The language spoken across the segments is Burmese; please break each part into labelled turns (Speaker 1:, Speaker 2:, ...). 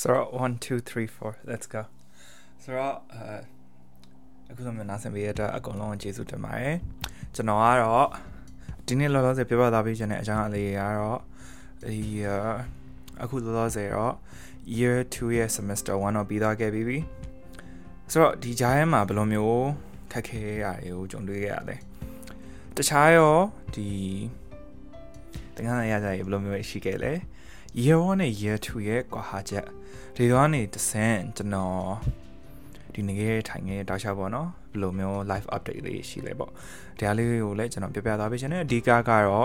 Speaker 1: So 1 2 3 4 let's go ဆိုတော့အခုဆိုမှနားဆင်ပေးရတဲ့အကုန်လုံးကျေးဇူးတင်ပါတယ်ကျွန်တော်ကတော့ဒီနေ့လောလောဆယ်ပြပြသားပေးခြင်းတဲ့အကြောင်းအလေးကတော့ဒီအခုလောလောဆယ်တော့ year 2 ရဲ့ semester 1တော့ပြီးသွားခဲ့ပြီဆိုတော့ဒီကြားထဲမှာဘယ်လိုမျိုးခက်ခဲရတွေကိုကြုံတွေ့ခဲ့ရလဲတခြားရောဒီသင်ခန်းစာရကြရေဘယ်လိုမျိုးရှိခဲ့လဲ year 1နဲ့ year 2ရဲ့ကွာဟာချက်ဒီတော့ကနေတစ်ဆင့်ကျွန်တော်ဒီနေ့ထိုင်နေတဲ့တောက်ချပေါ့နော်ဘယ်လိုမျိုး live update လေးရှိလဲပေါ့ဒီအားလေးကိုလည်းကျွန်တော်ပြပြသွားပေးချင်တယ်အဓိကကတော့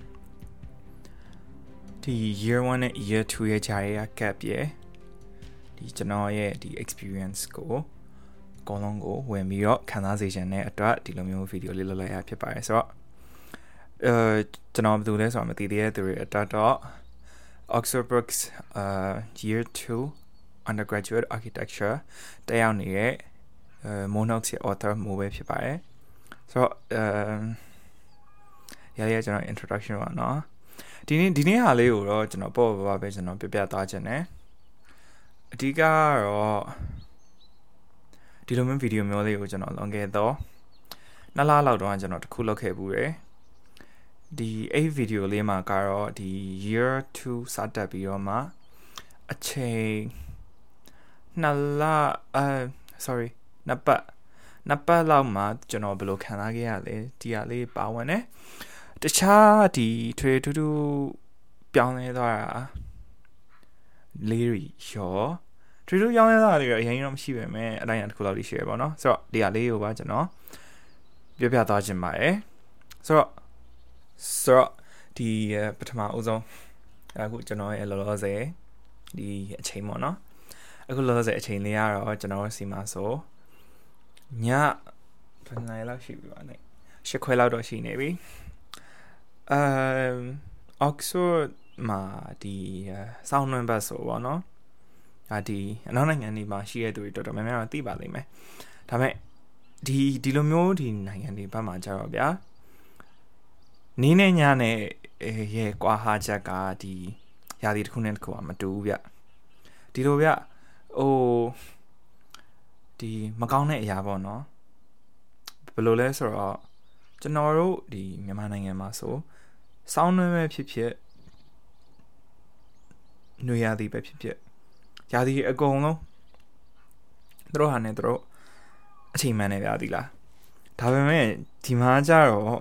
Speaker 1: ဒီ year 1နဲ့ year 2ရဲ့ဂျာရဲ့ gap ရဲ့ဒီကျွန်တော်ရဲ့ဒီ experience ကိုအကုန်လုံးကိုဝင်ပြီးတော့ခံစားစေချင်တဲ့အတွက်ဒီလိုမျိုး video လေးလုပ်လိုက်ရဖြစ်ပါတယ်ဆိုတော့ကျွန်တော်ဘယ်သူလဲဆိုတော့မသိသေးတဲ့သူတွေအတွက်တော့Oxford Brookes year 2 undergraduate architecture တက်ရောက်နေတဲ့Monox ရဲ့ author မျိုးပဲဖြစ်ပါတယ်ဆိုတော့ရရကျွန်တော် introduction ပါเนาะဒီနေ့ဟာလေးကိုတော့ကျွန်တော်ပေါ့ပါပဲကျွန်တော်ပြပြသွားခြင်းနဲ့အဓိကကတော့ဒီလိုမျိုး video မျိုးလေးကိုကျွန်တော်လုပ်ခဲ့တော့2လလောက်တော့ကျွန်တော်တစ်ခုလုပ်ခဲ့ဘူးတယ်ဒီ8 video လေးမှာကတော့ဒီ year 2 စတက်ပြီးတော့မှအချိန်2လsorry နှစ်ပတ်လောက်မှကျွန်တော်ဘယ်လိုခံစားခဲ့ရလဲဒီဟာလေးပါဝင်တယ်တခြားဒီထွေထူးထူးပြောင်းလဲသွားတာလေးရောထွေထူးပြောင်းလဲသွားတာတွေအရင်တော့မရှိပဲမဲ့အတိုင်းအတစ်ခုလောက်လေးရှိရပါတော့ဆိုတော့ဒီဟာလေးကိုပါကျွန်တော်ပြောပြသွားခြင်းပါတယ်ဆိုတော့ဒီပထမအဦးဆုံးအခုကျွန်တော်ရဲ့လောလောဆယ်ဒီအချိန်ပေါ့နော်အခုလောလောဆယ်အချိန်လေးကတော့ကျွန်တော်စီမှာဆိုညဘယ်နိုင်လောက်ရှိပြီပါနဲ့8ခွဲလောက်တော့ရှိနေပြီOxford မှာဒီစောင်းနှံဘတ်ဆိုပေါ့နော်ဒီအနောက်နိုင်ငံတွေမှာရှိတဲ့သူတွေတော်တော်များများတော့သိပါလိမ့်မယ်ဒါပေမဲ့ဒီလိုမျိုးဒီနိုင်ငံတွေဘက်မှာကြတော့ဗျာနေနဲ့ညနဲ့ရဲ့ကွာဟာချက်ကဒီရာသီတစ်ခုနဲ့တစ်ခုမတူဘူးဗျဒီလိုဗျဒီမကောင်းတဲ့အရာပေါ့နော်ဘယ်လိုလဲဆိုတော့ကျွန်တော်တို့ဒီမြန်မာနိုင်ငံမှာဆိုစောင်းနှွဲပဲဖြစ်ဖြစ်နွေရာသီပဲဖြစ်ဖြစ်ရာသီအကုန်လုံးသူတို့ဟာနဲ့သူတို့အချိန်မှန်နေပြသည်လားဒါပေမဲ့ဒီမှာကြတော့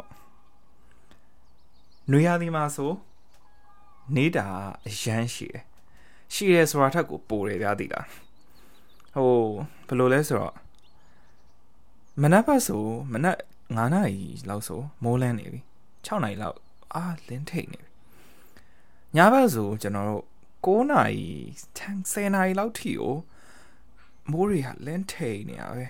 Speaker 1: နွေရာသီမှာဆိုနေတာအရန်ရှိတယ်ဆိုတာထက်ကိုပိုတယ်ပြသည်လားဘယ်လိုလဲဆိုတော့မနက်ဘက်ဆိုမနက်9နာရီလောက်ဆိုမိုးလင်းနေပြီ6နာရီလောက်လင်းထိတ်နေပြီညဘက်ဆိုကျွန်တော်တို့9နာရီ10နာရီလောက်ထိကိုမိုးတွေကလင်းထိတ်နေရပဲ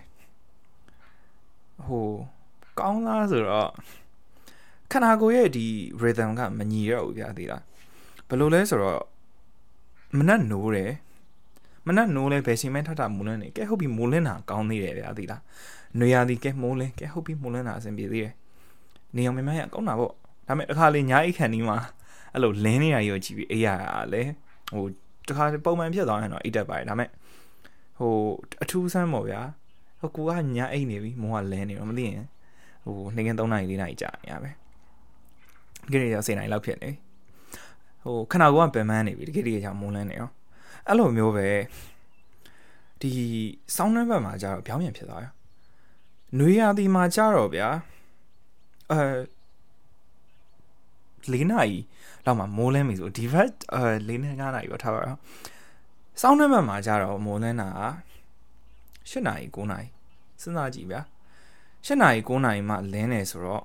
Speaker 1: ကောင်းလားဆိုတော့ခန္ဓာကိုယ်ရဲ့ဒီ rhythm ကမညီတော့ဘူးပြသေးလားဘယ်လိုလဲဆိုတော့မနက်နိုးလဲဘယ်ချိန်မှထထမိုးလင်းနေကဲဟုတ်ပြီမိုးလင်းတာကောင်းသေးတယ်ဗျာသိလားနွေရာသီကဲမိုးလင်းကဲဟုတ်ပြီမိုးလင်းတာအဆင်ပြေသေးတယ်နေအောင်မရကောင်းတာပေါ့ဒါပေမဲ့အခါလေးညာအိတ်ခန့်ဒီမှာအဲ့လိုလင်းနေတာကြီးကိုကြည့်ပြီးအေးရတာလေတခါပုံမှန်ဖြစ်သွားရင်တော့အိတ်တက်ပါတယ်ဒါပေမဲ့အထူးဆန်းပေါ့ဗျာကိုကညာအိတ်နေပြီမိုးကလင်းနေတော့မသိရင်နေ့က3နာရီ4နာရီကြာနေရပဲတကယ်တော့10နာရီလောက်ဖြစ်နေခဏကပင်ပန်းနေပြီတကယ်ကြောင့်မိုးလင်းနေရောအဲ့လိုမျိုးပဲဒီစောင်းနှံဘက်မှာကျတော့ပြောင်းပြန်ဖြစ်သွားရောနွေရာသီမှာကျတော့ဗျာ4နာရီလောက်မှမိုးလင်းပြီဆိုဒီဘက်4နဲ့5နာရီပဲထားပါတော့စောင်းနှံဘက်မှာကျတော့မိုးလင်းတာ8နာရီ9နာရီစဉ်းစားကြည့်ဗျာ8နာရီ9နာရီမှလင်းနေဆိုတော့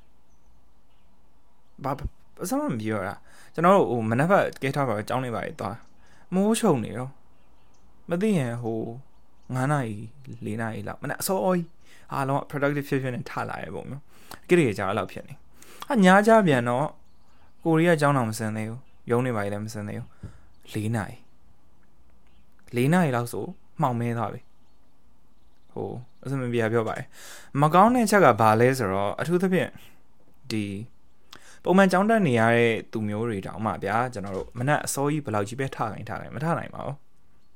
Speaker 1: ဘာစမ်းမပြောတာကျွန်တော်တို့မနက်ဘက်ကဲထားပါတော့ကြောင်းနေပါလေသွားမိုးချုံနေတော့မသိရင်9နာရီ4နာရီလောက်မနက်အစောကြီးအားလုံး productive ဖြစ်နေထလာရဲ့ပုံမျိုးကြည့်ရကြအဲ့လောက်ဖြစ်နေညာကြပြန်တော့ကိုရီးယားကျောင်းတော်မစင်သေးဘူးရုံးနေပါလေမစင်သေးဘူး4နာရီလောက်ဆိုမှောင်မဲသွားပြီအစမပြေပြောပါမကောင်းတဲ့ချက်ကဘာလဲဆိုတော့အထူးသဖြင့်ဒီပုံမှန်ကျောင်းတက်နေရတဲ့သူမျိုးတွေတောင်မှဗျာကျွန်တော်တို့မနက်အစောကြီးဘယ်လောက်ကြီးပဲထားနိုင်မထားနိုင်ပါဘူး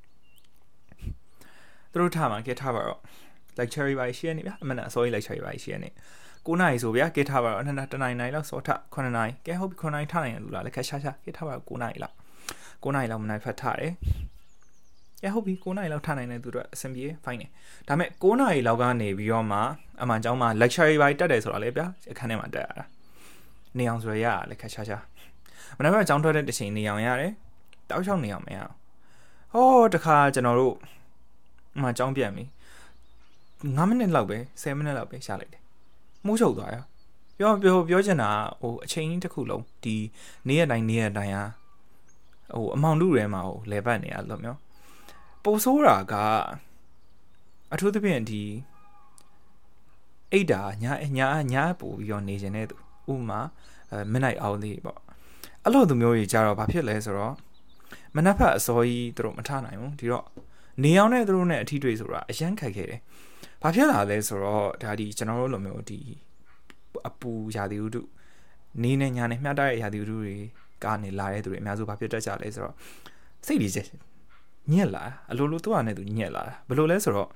Speaker 1: သူတို့ထားမှာကဲထားပါတော့ lecture တွေပါရှင်းနေဗျာအမှန်အစိုးရ lecture တွေပါရှင်းနေ9 နာရီဆိုဗျာကဲထားပါတော့တနိုင်လောက်စောထ9 နာရီကဲဟုတ်ပြီ9 နာရီထားနိုင်တယ်လူလားလက်ခက်ရှာကဲထားပါတော့9 နာရီလောက်9 နာရီလောက်မနိုင်ဖတ်ထားတယ်ကဲဟုတ်ပြီ9 နာရီလောက်ထားနိုင်တယ်သူတို့အဆင်ပြေ fine တယ်ဒါပေမဲ့9 နာရီလောက်ကနေပြီးတော့မှအမှန်ကျောင်းမှာ lecture တွေပါတက်တယ်ဆိုတာလေဗျာအခန်းထဲမှာတက်ရတာနေအောင်ဆိုရလက်ခက်ရှာမနေ့ကကျောင်းထွက်တဲ့တစ်ချိန်နေအောင်ရတယ်တောက်ချောင်းနေအောင်မရဟောတခါကျွန်တော်တို့အမှကျောင်းပြန်ပြီ9 မိနစ်လောက်ပဲ10 မိနစ်လောက်ပဲရှာလိုက်တယ်မှုချုပ်သွားရောပြောချင်တာဟိုအချိန်ကြီးတစ်ခုလုံးဒီနေ့ရက်တိုင်းဟာဟိုအမောင်လူထဲမှာဟိုလဲပတ်နေရလို့မျိုးပိုဆိုးတာကအထူးသဖြင့်ဒီအိတ်တာညာပို့ပြီးတော့နေခြင်းတဲ့သူဥပမာ midnight hour လေးပေါ့အဲ့လိုသူမျိုးကြီးကြတော့ဘာဖြစ်လဲဆိုတော့မနက်ဖက်အစောကြီးသူတို့မထနိုင်ဘူးဒီတော့နေအောင်နဲ့သူတို့နဲ့အထီးတွေ့ဆိုတာအရန်ခက်ခဲ့တယ်ဘာဖြစ်လာလဲဆိုတော့ဒါဒီကျွန်တော်တို့လိုမျိုးဒီအပူရာသီဥတုနေနဲ့ညာနဲ့မျှတတဲ့ရာသီဥတုတွေကနေလာတဲ့သူတွေအများစုဘာဖြစ်တတ်ကြလဲဆိုတော့စိတ်ကြီးညက်လာအလိုလိုသူ့ဟာနဲ့သူညက်လာဘယ်လိုလဲဆိုတော့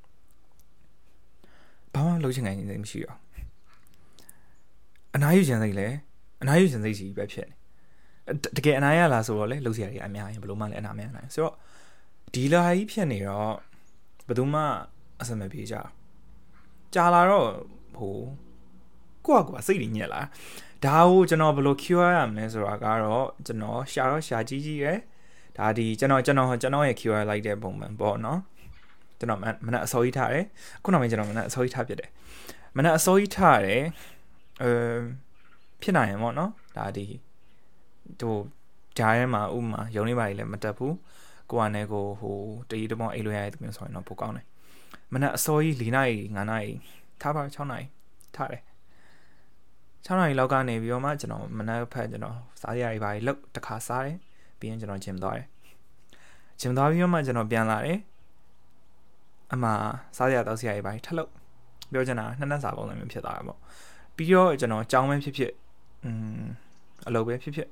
Speaker 1: ဘာမှလုပ်ချင်နိုင်နေမရှိတော့အနားယူချင်စိတ်လဲအနားယူချင်စိတ်ကြီးပဲဖြစ်နေတကယ်အနားရလာဆိုတော့လေလုပ်စရာတွေအများကြီးဘယ်လိုမှလည်းအနားမရနိုင်ဆိုတော့ဒီလာကြီးဖြစ်နေတော့ဘယ်သူမှအဆင်မပြေကြကြာလာတော့ဟိုကိုကစိတ်ကြီးညက်လာဒါကိုကျွန်တော်ဘယ်လို cure ရမလဲဆိုတာကတော့ကျွန်တော်ရှာကြီးရယ်ဒါဒီကျွန်တော်ရဲ့ cure လိုက်တဲ့ပုံမှန်ပေါ့နော်ကျွန်တော်မနက်အစောကြီးထားတယ်ခုနောက်ပိုင်းကျွန်တော်မနက်အစောကြီးထားဖြစ်တယ်မနက်အစောကြီးထားတယ်ဖြစ်နိုင်ရင်ပေါ့နော်ဒါဒီတို့ဂျားရဲမှာဥမာရုံလေးပါလည်းမတက်ဘူးကိုကနဲ့ကိုဟိုတရီတမောအိတ်လို့ရတဲ့သူမျိုးဆိုရင်တော့ပိုကောင်းတယ်မနက်အစောကြီး4 နာရီ5 နာရီထားပါ6 နာရီထားတယ်6 နာရီလောက်ကနေပြီးတော့မှကျွန်တော်မနက်ဖက်ကျွန်တော်စားရည်ပါလောက်တစ်ခါစားတယ်ပြီးရင်ကျွန်တော်ဂျင်သွားတယ်ဂျင်သွားပြီးတော့မှကျွန်တော်ပြန်လာတယ်အမှစားရတော့ဆရာကြီးပါထက်လို့ပြောချင်တာနှစ်နက်စာပုံစံမျိုးဖြစ်သွားတာပေါ့ပြီးတော့ကျွန်တော်ကြောင်းပဲဖြစ်အလုပ်ပဲဖြစ်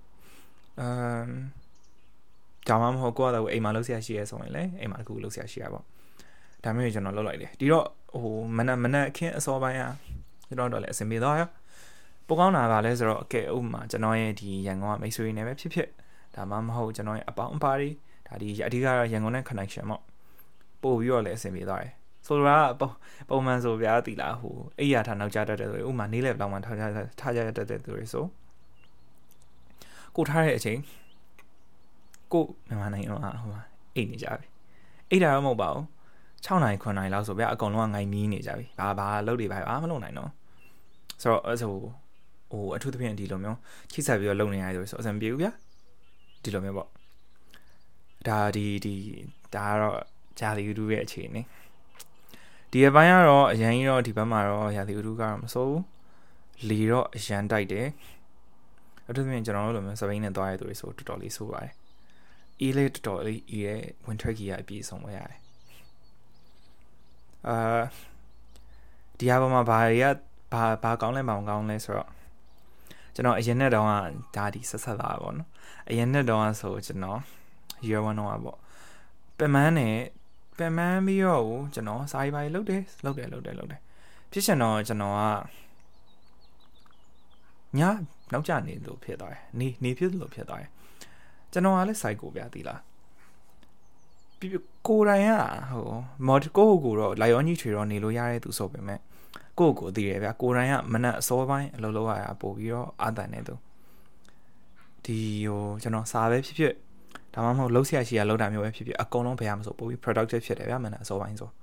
Speaker 1: ကြောင်းမဟုတ်ကိုကတော့အိမ်မှာလုပ်ဆရာရှိရဲဆိုရင်လေအိမ်မှာတခုလုပ်ဆရာရှိရပေါ့ဒါမျိုးကျွန်တော်လုပ်လိုက်တယ်ဒီတော့ဟိုမနက်အခင်းအစောပိုင်းကျွန်တော်တော့လည်းအဆင်ပြေသွားရောပိုကောင်းတာကလည်းဆိုတော့အကဲဥပမာကျွန်တော်ရဲ့ဒီရန်ကုန်ကမိတ်ဆွေတွေနဲ့ပဲဖြစ်ဒါမှမဟုတ်ကျွန်တော်ရဲ့အပေါင်းအပါတွေဒါဒီအဓိကတော့ရန်ကုန်နဲ့ connection ပေါ့ပို့ပြီးတော့လည်းအဆင်ပြေသွားတယ်ဆိုတော့ပုံမှန်ဆိုဗျာတီလာဟိုအိယာထားနောက်ကျတတ်တယ်ဆိုဥပမာနေ့လယ်လောက်မှထားကြတတ်တဲ့သူတွေဆိုကိုထားတဲ့အချိန်ကိုမြန်မာနိုင်ငံမှာဟိုအိတ်နေကြပြီအိတ်တာတော့မဟုတ်ပါဘူး6 နာရီ9 နာရီလောက်ဆိုဗျာအကုန်လုံးကငိုင်မီးနေကြပြီဘာလုပ်တွေပါမလုပ်နိုင်တော့ဆိုတော့အဲ့ဆိုဟိုအထူးသဖြင့်ဒီလိုမျိုးချိတ်ဆက်ပြီးတော့လုပ်နေရတယ်ဆိုအဆင်ပြေဘူးဗျာဒီလိုမျိုးပေါ့ဒါဒါကတော့ဂျာလီဥဒူရဲ့အခြေအနေဒီအပိုင်းကတော့အရန်ကြီးတော့ဒီဘက်မှာတော့ရာသီဥတုကတော့မစိုးဘူးလေတော့အရန်တိုက်တယ်အထူးသဖြင့်ကျွန်တော်တို့လိုမျိုးစပိန်နဲ့သွားရတဲ့သူတွေဆိုတော်တော်လေးဆိုးပါတယ်အေးလေးတော်တော်လေးအေးရဲ့ winter gear အပြည့်စုံဝယ်ရတယ်ဒီအပေါ်မှာဘာကောင်းလဲမကောင်းလဲဆိုတော့ကျွန်တော်အရင်နဲ့တော့ဒါဒီဆက်လာပါတော့အရင်နဲ့တော့ဆိုကျွန်တော် year 1တော့ပေါ့ပင်မန်းပြီးတော့ကျွန်တော်စာရေးပါလုပ်တယ်ဖြစ်ချင်တော့ကျွန်တော်ကညနောက်ကျနေလို့ဖြစ်သွားတယ်နေဖြစ်လို့ဖြစ်သွားတယ်ကျွန်တော်ကလည်း psycho ဗျာသီလားကိုယ်တိုင်ကဟိုမော်ကိုတော့လိုက်ရောကြီးချွေတော့နေလို့ရတဲ့သူဆိုပေမဲ့ကိုသိတယ်ဗျာကိုယ်တိုင်ကမနက်အစောပိုင်းအလုပ်လုပ်ရတာပို့ပြီးတော့အာတန်နေသူဒီဟိုကျွန်တော်စာပဲဖြစ်ဒါမှမဟုတ်လုပ်ဆရာရှိရလုပ်တာမျိုးပဲဖြစ်အကုန်လုံးဘယ်ရမဆိုပို့ပြီး productive ဖြစ်တယ်ဗျာမနက်အစောပိုင်းဆို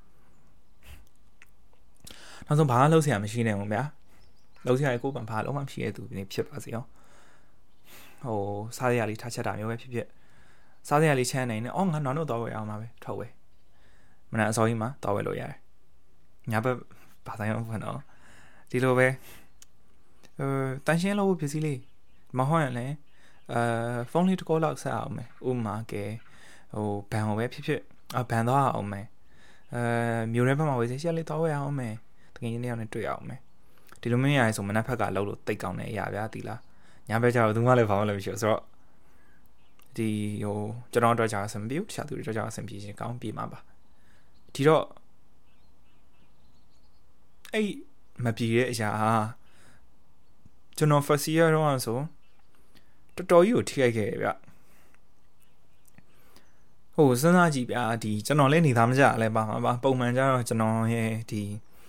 Speaker 1: နောက်ဆုံးဘာမှလုပ်ဆရာမရှိနေဘူးဗျာလုပ်ဆရာကိုဘာလုံးမှမရှိတဲ့သူနေဖြစ်ပါစေရောဟိုစားရလေးထားချက်တာမျိုးပဲဖြစ်စားရလေးချမ်းနေနေအော်ငါနောက်တော့ဝယ်အောင်ပါပဲထောက်ဝယ်မနက်အစောကြီးမှာတော့ဝယ်လို့ရတယ်ညဘက်ဘာဆိုင်အောင်ဖွင့်တော့ဒီလိုပဲတန်ရှင်းလို့ပစ္စည်းလေးမဟုတ်ရင်လည်းဖုန်းလေးတစ်ခုလောက်ဆက်အောင်မယ်ဥမာကဲဟိုဘန်ဟိုပဲဖြစ်ဘန်သွားအောင်မယ်မျိုးရဲဘက်မှာဝယ်စီရက်လေးသွားဝယ်အောင်မယ်တကယ်ကြီးနေအောင်နဲ့တွေ့အောင်မယ်ဒီလိုမျိုးရရင်ဆိုမနက်ဖက်ကလှုပ်လို့တိတ်ကောင်းတဲ့အရာဗျာဒီလားညဘက်ကျတော့သူမှလည်းဘာမှလည်းမရှိဘူးဆိုတော့ဒီဟိုကျွန်တော်တို့ကြာအဆင်ပြေတခြားသူတွေကြာအဆင်ပြေချင်းကောင်းပြေမှာပါဒီတော့အဲ့မပြေတဲ့အရာကျွန်တော် first year တော့ဆိုတော်တော်ကြီးကိုထိခိုက်ခဲ့ဗျဟိုစဉ်းစားကြည့်ဗျာဒီကျွန်တော်လည်းနေသားမကြလဲပါမှာပါပုံမှန်ကြတော့ကျွန်တော်ရဲ့ဒီ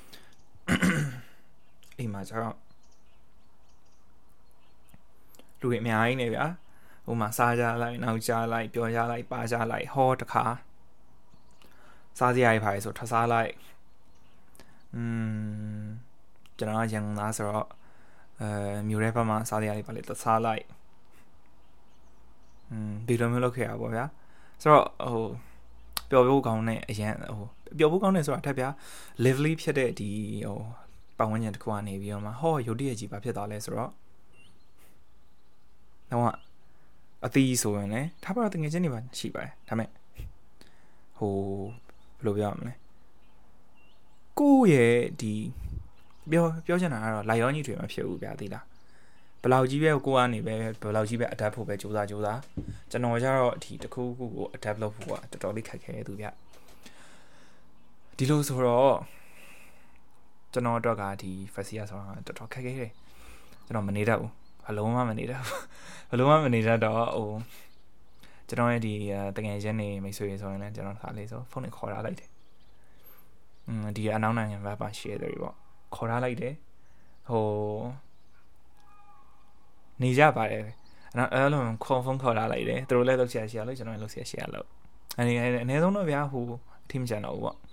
Speaker 1: အိမ်မှာကျတော့လူတွေအများကြီးနေဗျာဟိုမှာစားကြလိုက်နောက်ကြလိုက်ပြောကြလိုက်ပါကြလိုက်ဟောတခါစားစရာတွေပါဆိုထစားလိုက်ကျွန်တော်ရန်ကုန်သားဆိုတော့မြို့ရဲဘက်မှာစားစရာတွေပါလေသစားလိုက်ဒီလိုမျိုးလုပ်ခဲ့ရပါဗျာဆိုတော့ဟိုပျော်ဖို့ကောင်းတဲ့အရင်ဟိုပျော်ဖို့ကောင်းတယ်ဆိုတာထက်ဗျာ lively ဖြစ်တဲ့ဒီဟိုပတ်ဝန်းကျင်တစ်ခုကနေပြီးတော့မှဟောရုပ်တရက်ကြီးပါဖြစ်သွားလဲဆိုတော့တော့အသီးဆိုရင်လည်းထားပါတော့တကယ်ချင်းနေပါရှိပါတယ်ဒါမဲ့ဟိုဘယ်လိုပြောရမလဲကိုယ့်ရဲ့ဒီပြောချင်တာကတော့လိုက်ရောင်းကြီးတွေမဖြစ်ဘူးဗျာသိလားဘယ်လောက်ကြီးပဲကိုကနေပဲဘယ်လောက်ကြီးပဲ adapt ဖို့ပဲကြိုးစားကျွန်တော်ကျတော့ဒီတစ်ခုခုကို adapt လုပ်ဖို့ကတော်တော်လေးခက်ခဲသူဗျဒီလိုဆိုတော့ကျွန်တော်တော့ကဒီ first year ဆိုတာတော်တော်ခက်ခဲတယ်ကျွန်တော်မနေတတ်ဘူးဘလုံးဝမနေတတ်ဘူးဘလုံးဝမနေတတ်တော့ဟိုကျွန်တော်ရဲ့ဒီတကယ်ချင်းနေမိတ်ဆွေဆိုရင်လည်းကျွန်တော်ခါလေးဆိုဖုန်းနဲ့ခေါ်ထားလိုက်တယ်ဒီအနောက်နိုင်ငံဘက်ပါ share တယ်ပေါ့ခေါ်ထားလိုက်တယ်ဟိုနေကြပါတယ်အဲ့လိုခေါ်ဖုန်းခေါ်ထားလိုက်တယ်သူတို့လည်းလုပ်ချင်လို့ကျွန်တော်လည်းလုပ်ချင်လို့အနေနဲ့ဆုံးတော့ဗျာဟိုအထင်ကျန်တော့ပေါ့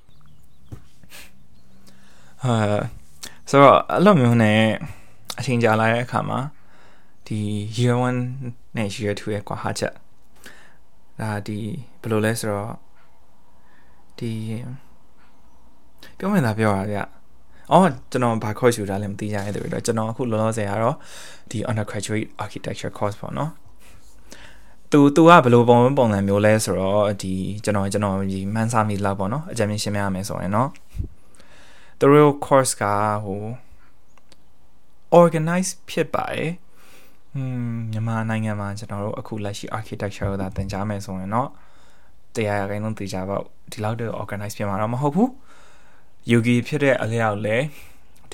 Speaker 1: ဆိုတော့အဲ့လိုမျိုးနဲ့အချိန်ကြာလာတဲ့အခါမှာဒီ year 1နဲ့ year 2ရဲ့ကွာဟာချက်ဒါဒီဘယ်လိုလဲဆိုတော့ဒီပြောမှန်းသာပြောရဗျအော်ကျွန်တော်ဘာခေါ်ယူတာလဲမသိကြတဲ့တူတော့ကျွန်တော်အခုလောလောဆယ်ကတော့ဒီ undergraduate architecture course ပေါ့နော်သူကဘယ်လိုပုံစံမျိုးလဲဆိုတော့ဒီကျွန်တော်ဒီမှန်းဆမိလောက်ပေါ့နော်အကြံဉာဏ်ရှင်းပြရမယ်ဆိုရင်နော်သူတို့ course ကဟို organize ဖြစ်ပါတယ်မြန်မာနိုင်ငံမှာကျွန်တော်တို့အခုလက်ရှိ architecture ကိုသာသင်ကြားမယ်ဆိုရင်တော့တရားခိုင်လုံးသိကြပေါ့ဒီလောက်တော့ organize ဖြစ်မှာတော့မဟုတ်ဘူးyogi ဖြစ်တဲ့အလျောက်လဲဒီ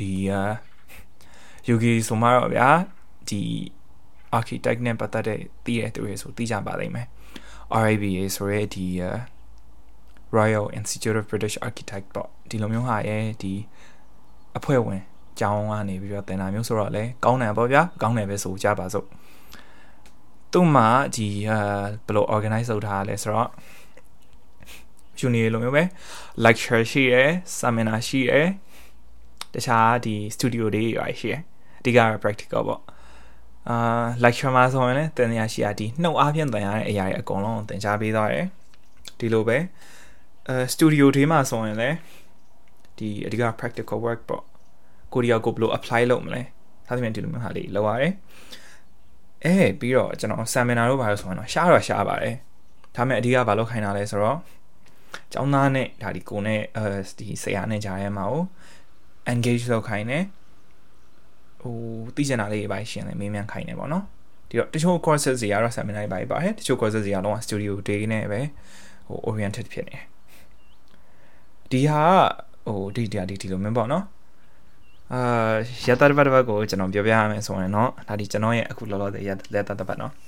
Speaker 1: yogi ဆိုမှတော့ဗျာဒီ architect နဲ့ပတ်သက်တဲ့သိရတဲ့သူတွေဆိုသိကြပါလိမ့်မယ် RIBA ဆိုရဲဒီ Royal Institute of British Architects ပေါ့ဒီလိုမျိုးဟာရဲ့ဒီအဖွဲ့ဝင်ကျောင်းကနေပြီးတော့တင်တာမျိုးဆိုတော့လေကောင်းတယ်ပေါ့ဗျာကောင်းတယ်ပဲဆိုကြပါစို့သူ့မှာဒီဘယ်လို organize လုပ်ထားလဲဆိုတော့ယူနီလိုမျိုးပဲ lecture ရှိရယ် seminar ရှိရယ်တခြားဒီ studio တွေရှိရယ်အဓိက practical ပေါ့lecture မှာဆိုရင်လည်းသင်ရရှိရဒီနှုတ်အားဖြင့်သင်ရတဲ့အရာတွေအကုန်လုံးသင်ကြားပေးသွားတယ်ဒီလိုပဲstudio တွေမှာဆိုရင်လည်းဒီအဓိက practical work ပေါ့ကိုရီးယားကိုဘယ်လို apply လုပ်မလဲဒါသဖြင့်ဒီလိုမျိုးဟာလေးလုပ်ရတယ်ပြီးတော့ကျွန်တော် seminar တို့ဘာလို့ဆိုရင်တော့ရှားပါတယ်ဒါပေမဲ့အဓိကဘာလို့ခိုင်းတာလဲဆိုတော့ကျောင်းသားနဲ့ဒါဒီကိုနဲ့ဒီဆရာနဲ့ကြားထဲမှာကို engage လုပ်ခိုင်းတယ်ဟိုသိချင်တာလေးပဲရှင်းတယ်မေးမြန်းခိုင်းတယ်ပေါ့နော်ဒီတော့တချို့ courses တွေကတော့ seminar တွေပါတယ်တချို့ courses တွေကတော့ studio day နဲ့ပဲဟို oriented ဖြစ်နေဒီဟာဟိုဒီလိုမျိုးပေါ့နော်ရတပတ်ကိုကျွန်တော်ပြောပြရမယ်ဆိုရင်တော့ဒါဒီကျွန်တော်ရဲ့အခုလောလောဆယ်လက်တပတ်နော်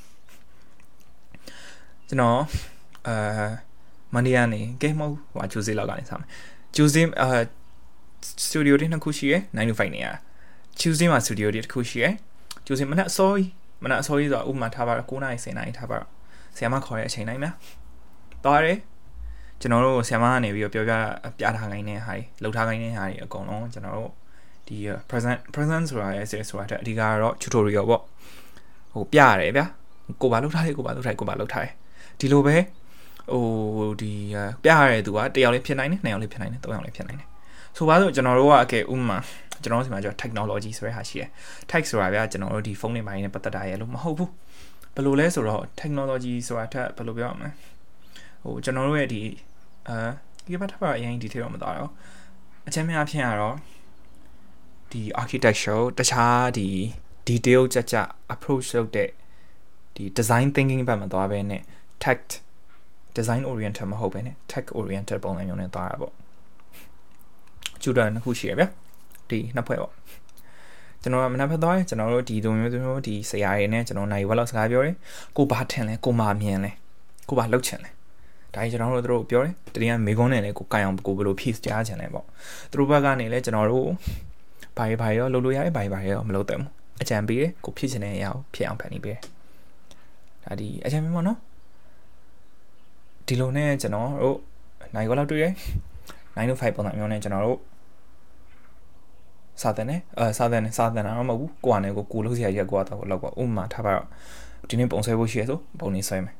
Speaker 1: ကျွန်တော်Monday ကနေ game မဟုတ်ဟို Tuesday လောက်ကနေစမယ် Tuesday studio တွေနှစ်ခုရှိရယ်9 to 5နေရ Tuesday မှာ studio တွေတစ်ခုရှိရယ် Tuesday မနက်အစောကြီးဆိုတော့ဥပမာထားပါတော့9နာရီ10နာရီထားပါတော့ဆရာမခေါ်တဲ့အချိန်တိုင်းမှာသွားတယ်ကျွန်တော်တို့ဆရာမကနေပြီးတော့ပြထားခိုင်းတဲ့ဟာတွေလှုပ်ထားခိုင်းတဲ့ဟာတွေအကုန်လုံးကျွန်တော်တို့ဒီ present ဆိုတာရဲ့ဆိုတာအဓိကကတော့ tutorial ပေါ့ဟိုပြရတယ်ဗျာကိုပါလှုပ်ထားတယ်ဒီလိုပဲဟိုဒီပြရတဲ့သူကတစ်ယောက်လေးဖြစ်နိုင်တယ်နှစ်ယောက်လေးဖြစ်နိုင်တယ်သုံးယောက်လေးဖြစ်နိုင်တယ်ဆိုပါတော့ကျွန်တော်တို့ကအကဲဥမာကျွန်တော်တို့ဒီမှာကျတော့ technology ဆိုတဲ့ဟာရှိတယ် tech ဆိုတာဗျာကျွန်တော်တို့ဒီဖုန်းတွေပိုင်းနဲ့ပတ်သက်တာရဲ့လို့မဟုတ်ဘူးဘယ်လိုလဲဆိုတော့ technology ဆိုတာထက်ဘယ်လိုပြောရမလဲဟိုကျွန်တော်တို့ရဲ့ဒီဒီဘက်ထပ်ပါအရင် detail တော့မသွားတော့အချက်များဖြစ်ရတော့ဒီ architecture တခြားဒီ detail ကြ approach လုပ်တဲ့ဒီ design thinking ဘက်မှာသွားပဲနဲ့ tech design oriented မဟုတ်ဘဲနဲ့ tech oriented ပုံစံမျိုးနဲ့သွားတာပေါ့ကျူတာနှစ်ခုရှိရဗျဒီနှစ်ဖွဲ့ပေါ့ကျွန်တော်ကမနက်ဖက်သွားရင်ကျွန်တော်တို့ဒီလိုမျိုးဒီဆရာတွေနဲ့ကျွန်တော်နိုင်ဝက်လောက်စကားပြောတယ်ကိုဘာထင်လဲကိုမာမြင်လဲကိုဘာလှုပ်ချင်လဲဒါကြီးကျွန်တော်တို့ပြောတယ်တတိယမေကွန်းနဲ့လည်းကိုကိုင်အောင်ကိုဘယ်လို piece ကြားချင်လဲပေါ့သူတို့ဘက်ကနေလည်းကျွန်တော်တို့ဘာရောလုပ်လို့ရတယ်ဘာရောမလုပ်တယ်ဘူးအကြံပေးတယ်ကိုဖြစ်ချင်တဲ့အရာကိုဖြစ်အောင်ဖန်တီးပေးတယ်ဒါဒီအကြံပေးပေါ့နော်ဒီလိုနဲ့ကျွန်တော်တို့နိုင်ဝက်လောက်တွေ့တယ်905ပုံစံမျိုးနဲ့ကျွန်တော်တို့စာသင်တာတော့မဟုတ်ဘူးကိုကနေကိုလို့ဆရာကြီးကကိုကတော့လောက်ပေါ့ဥပမာထားပါတော့ဒီနေ့ပုံဆွဲဖို့ရှိရဆိုပုံနေဆွဲမယ်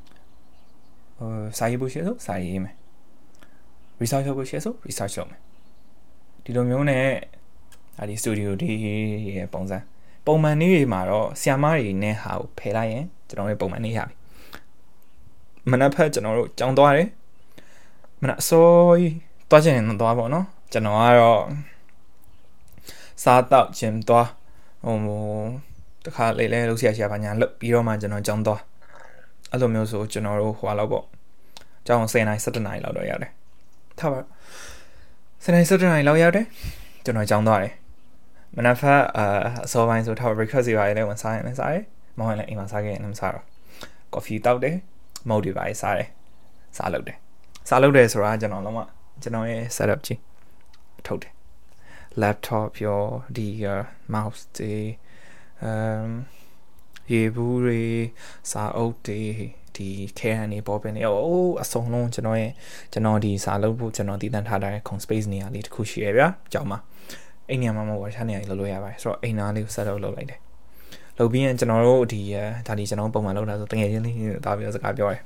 Speaker 1: စာရေးဖို့ရှိရဆိုစာရေးမယ် research လုပ်ဖို့ရှိရဆို research လုပ်မယ်ဒီလိုမျိုးနဲ့ဒီ studio ဒီရဲ့ပုံစံပုံမှန်နေ့တွေမှာတော့ဆရာမတွေနဲ့ဟာကိုဖယ်လိုက်ရင်ကျွန်တော်တို့ပုံမှန်နေ့ရပြီမနက်ဖက်ကျွန်တော်တို့ကြောင်းသွားတယ်မနက်အစောကြီးသွားချင်ရင်သွားပေါ့နော်ကျွန်တော်ကတော့စားတော့ခြင်းသွားတခါလေလဲလုပ်ဆရာဘာညာလုပ်ပြီးတော့မှကျွန်တော်ကြောင်းသွားအဲ့လိုမျိုးဆိုကျွန်တော်တို့ဟွာလောက်ပေါ့ကျောင်း10နိုင်17နိုင်လောက်တော့ရတယ်ထားပါ10နိုင်17နိုင်လောက်ရတယ်ကျွန်တော်ကြောင်းသွားတယ်မနက်ဖက်အစောပိုင်းဆိုထား breakfast တွေပါလေဝင်စားရင်လည်းစားတယ်မဟုတ်ရင်လည်းအိမ်မှာစားခဲ့ရင်လည်းမစားတော့ coffee တောက်တယ်မုတ်တွေပါစားတယ်စားလုပ်တယ်ဆိုတာကျွန်တော်ရဲ့ setup ကြီးထုတ်တယ်laptop ရောဒီ mouse တွေရေဘူးတွေစာအုပ်တွေဒီ can တွေပေါ်ပင်တွေအစုံလုံးကျွန်တော်ဒီစာလုပ်ဖို့ကျွန်တော်တည်တံ့ထားတဲ့ con space နေရာလေးတစ်ခုရှိရဗျာကြောက်မှာအိမ်နေရာမှာမဟုတ်ပါဘူးနေရာလေးလုပ်လို့ရပါတယ်ဆိုတော့အိမ်သားလေးကို set up လုပ်လိုက်တယ်လုပ်ပြီးရင်ကျွန်တော်တို့ဒီဒါဒီကျွန်တော်ပုံမှန်လုပ်တာဆိုတကယ်ချင်းလေးသားပြီးစကားပြောတယ်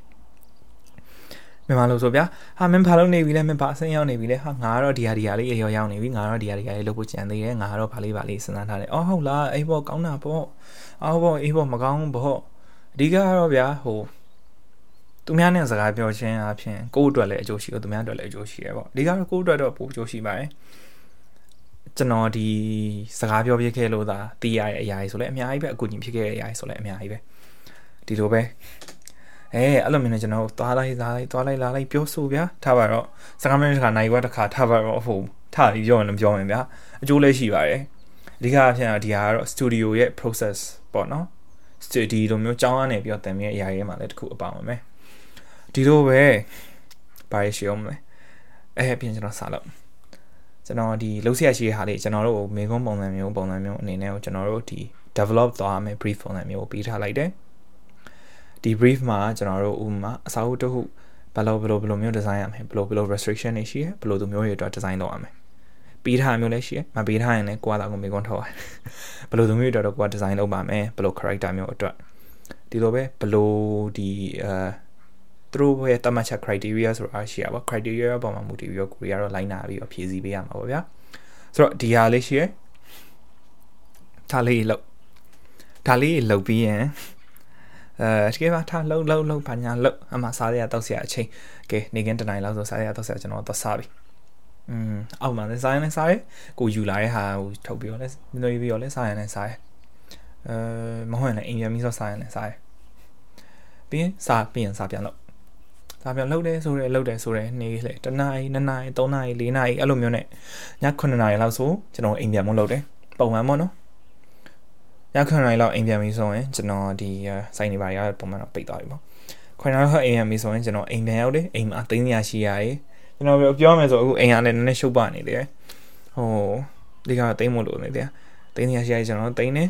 Speaker 1: မြန်မာလို့ဆိုဗျာဟာမင်းဘာလုပ်နေပြီလဲမင်းဘာအဆင်းရောက်နေပြီလဲဟာငါကတော့ဒီဟာလေးအရောရောက်နေပြီငါတော့ဒီဟာလေးလုပ်ဖို့ကြံသေးတယ်ငါကတော့ဘာလေးစဉ်းစားထားတယ်အော်ဟုတ်လားအေးပေါ့ကောင်းတာပေါ့အော်ပေါ့အေးပေါ့မကောင်းပေါ့အဓိကကတော့ဗျာသူများနဲ့စကားပြောခြင်းအပြင်ကိုယ့်အတွက်လည်းအကျိုးရှိတယ်သူများအတွက်လည်းအကျိုးရှိတယ်ပေါ့အဓိကတော့ကိုယ့်အတွက်တော့ပိုအကျိုးရှိပါတယ်ကျွန်တော်ဒီစကားပြောပြခဲ့လို့သာတီးရတဲ့အရာကြီးဆိုလဲအများကြီးပဲအကူအညီဖြစ်ခဲ့တဲ့အရာကြီးဆိုလဲအများကြီးပဲဒီလိုပဲအဲ့လိုမျိုးနဲ့ကျွန်တော်သွားလိုက်လာလိုက်ပြောဆိုဗျာထားပါတော့စကားမင်းတစ်ခါနိုင်ဝက်တစ်ခါထားပါတော့ထားပြီးပြောရင်လည်းပြောရင်ဗျာအကျိုးလည်းရှိပါတယ်အဓိကအဖြစ်ဒီဟာကတော့ studio ရဲ့ process ပေါ့နော် studio လိုမျိုးကြောင်းကနေပြီးတော့တင်ပြတဲ့အရာတွေမှာလည်းတစ်ခုအပါဝင်မယ်ဒီလိုပဲဘာရှိအောင်လဲအပြင်ကျွန်တော်စလုပ်ကျွန်တော်ဒီလှုပ်ရှားရှိတဲ့ဟာလေးကျွန်တော်တို့မေကွန်းပုံစံမျိုးအနေနဲ့ကိုကျွန်တော်တို့ဒီ develop သွားမယ် brief ပုံစံမျိုးကိုပေးထားလိုက်တယ်ဒီ brief မှာကျွန်တော်တို့ဥပမာအစာအုပ်တစ်ခုဘယ်လိုမျိုး design ရမယ်ဘယ်လို restriction တွေရှိရဘယ်လိုသူမျိုးတွေအတွက် design လုပ်ရမယ်ပေးထားမျိုးလည်းရှိရမပေးထားရင်လည်းကိုယ်ကတော့မေကွန်းထုတ်ရတယ်ဘယ်လိုသူမျိုးတွေအတွက်ကိုယ်က design လုပ်ပါမယ်ဘယ်လို character မျိုးအတွက်ဒီလိုပဲဘယ်လိုဒီသူတို့ရဲ့တတ်မှတ်ချက် criteria ဆိုတာရှိရပါ criteria ပေါ်မှာမူတည်ပြီးတော့ကိုရီးယားတော့ line နာပြီးတော့ဖြည့်ဆည်းပေးရမှာပေါ့ဗျာဆိုတော့ဒီဟာလေးရှိရဒါလေးလုပ်ပြီးရင်တကယ်ပါထားလှုပ်ဘာညာလှုပ်အမှစားရတောက်စရာအချိန်ကဲနေကင်းတနိုင်လောက်ဆိုစားရတောက်စရာကျွန်တော်တော့စားပြီအောက်မှာလည်းစားရကိုယူလာတဲ့ဟာကိုထုတ်ပြီးတော့လဲမင်းတို့ပြီးတော့လဲစားရမဟုတ်ရင်လည်းအိမ်ပြန်ပြီးတော့စားရပြီးရင်စားပြန်လုပ်တယ်ဆိုရဲနေလေ1နာရီ2နာရီ3နာရီ4နာရီအဲ့လိုမျိုးနဲ့ည9နာရီလောက်ဆိုကျွန်တော်အိမ်ပြန်မလုပ်တယ်ပုံမှန်ပေါ့နော်ည9နာရီလောက်အိမ်ပြန်ပြီးဆိုရင်ကျွန်တော်ဒီစိုင်းနေပါရပုံမှန်တော့ပိတ်သွားပြီပေါ့9နာရီလောက်အိမ်ပြန်ပြီးဆိုရင်ကျွန်တော်အိမ်ပြန်ရောက်တယ်အိမ်မှာသိန်းရရှိရတယ်ကျွန်တော်ပြောမယ်ဆိုအခုအိမ်ကလည်းနည်းနည်းရှုပ်ပါနေတယ်ဒီကသိန်းမလို့နေတယ်သိန်းရရှိရကျွန်တော်သိန်းနေ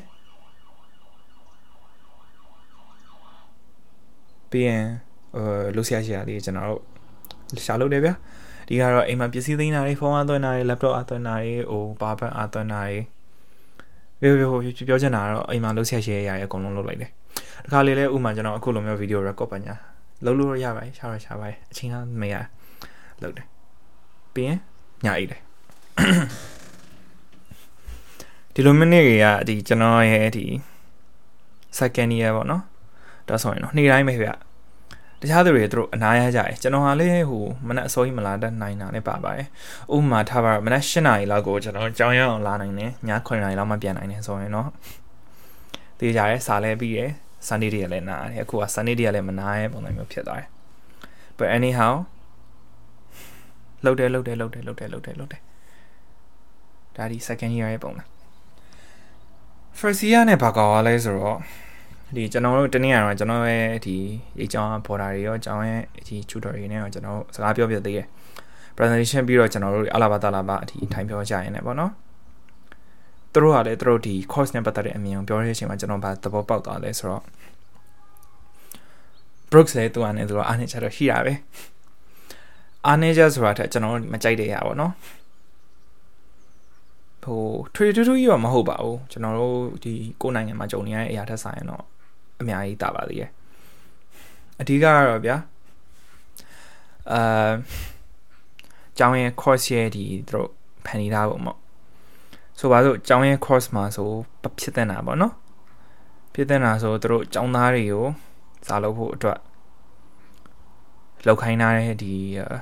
Speaker 1: ပြီးရင်လို့ဆရာလေးကျွန်တော်တို့ရှာလုပ်တယ်ဗျာဒီကတော့အိမ်မှာပစ္စည်းသိမ်းတာတွေဖုန်းအသွင်းတာတွေ laptop အသွင်းတာတွေပါပန်အသွင်းတာတွေပြောချင်တာကတော့အိမ်မှာလို့ဆရာရအကုန်လုံးလုပ်လိုက်တယ်တခါလေလဲဥမာကျွန်တော်အခုလိုမျိုး video record ပါညာလုပ်လို့ရပါတယ်ရှာပါတယ်အချိန်ကမရလုပ်တယ်ပြီးရင်ညအိတ်တယ်ဒီလိုမျိုးနေ့တွေကဒီကျွန်တော်ရဲ့ဒီ second year ပေါ့နော်ဒါဆိုရင်တော့နေ့တိုင်းပဲဗျတခြားသူတွေတို့အနားရကြတယ်ကျွန်တော်ဟာလေမနက်အစောကြီးမလာတတ်နိုင်တာနဲ့ပါပါတယ်ဥပမာထားပါတော့မနက်8နာရီလောက်ကိုကျွန်တော်ကြောင်းရအောင်လာနိုင်တယ်ည9နာရီလောက်မှပြန်နိုင်တယ်ဆိုရင်တော့တေးကြရဲစားလဲပြီးရယ် Sunday တွေလည်းနားတယ်အခုက Sunday တွေလည်းမနားရဲပုံစံမျိုးဖြစ်သွားတယ် but anyhow လောက်တယ်ဒါဒီ second year ရဲ့ပုံလား first year နဲ့ဘာကောင်းလဲဆိုတော့ဒီကျွန်တော်တို့တနေ့ကတော့ကျွန်တော်ရဲ့ဒီရေးချောင်းပေါ်တာတွေရောကျွန်တော်ရဲ့ဒီ tutor တွေနဲ့ရောကျွန်တော်စကားပြောပြသေးတယ် presentation ပြီးတော့ကျွန်တော်တို့အလာဘာတလာဘာအထိထိုင်ပြောကြရင်လည်းပေါ့နော်သူတို့ကလည်းသူတို့ဒီ course နဲ့ပတ်သက်တဲ့အမြင်ကိုပြောတဲ့အချိန်မှာကျွန်တော်ဘာသဘောပေါက်သွားလဲဆိုတော့ Brooks လည်းသူကလည်းသူတို့အားနေချက်တော့ရှိတာပဲအားနေချက်ဆိုတာတဲ့ကျွန်တော်တို့မကြိုက်တဲ့ရပါတော့ဟိုထွေထူးထူးကြီးတော့မဟုတ်ပါဘူးကျွန်တော်တို့ဒီကိုယ်နိုင်ငံမှာကြုံနေရတဲ့အရာထက်ဆိုင်တော့အများကြီးတာပါသေးတယ်အဓိကကတော့ဗျာကျောင်းရဲ့ course ရဲ့ဒီသူတို့ဖန်တီးထားပုံပေါ့ဆိုပါစို့ကျောင်းရဲ့ course မှာဆိုဖြစ်တဲ့နာပေါ့နော်ဖြစ်တဲ့နာဆိုသူတို့ကျောင်းသားတွေကိုစာလုပ်ဖို့အတွက်လောက်ခိုင်းထားတဲ့ဒီ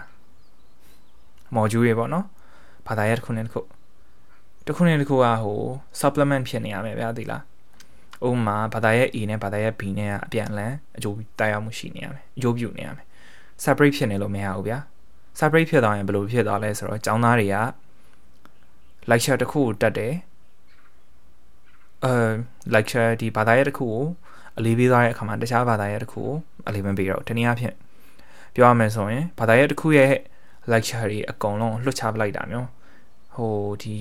Speaker 1: module တွေပေါ့နော်ဘာသာရပ်တစ်ခုနဲ့တစ်ခုကဟို supplement ဖြစ်နေရမယ်ဗျာသိလားဥပမာဘာသာရပ် A နဲ့ဘာသာရပ် B နဲ့ကအပြန်အလှန်အကျိုးတိုက်ရောက်မှုရှိနေရမယ်အကျိုးပြုနေရမယ် separate ဖြစ်နေလို့မရဘူးဗျာ separate ဖြစ်သွားရင်ဘယ်လိုဖြစ်သွားလဲဆိုတော့ကျောင်းသားတွေက lecture တစ်ခုကိုတက်တယ်lecture ဒီဘာသာရပ်တစ်ခုကိုအလေးပေးသွားတဲ့အခါမှာတခြားဘာသာရပ်တစ်ခုကိုအလေးမပေးတော့တနည်းအားဖြင့်ပြောရမယ်ဆိုရင်ဘာသာရပ်တစ်ခုရဲ့ lecture တွေအကုန်လုံးလွှတ်ချပလိုက်တာမျိုးဟိုဒီ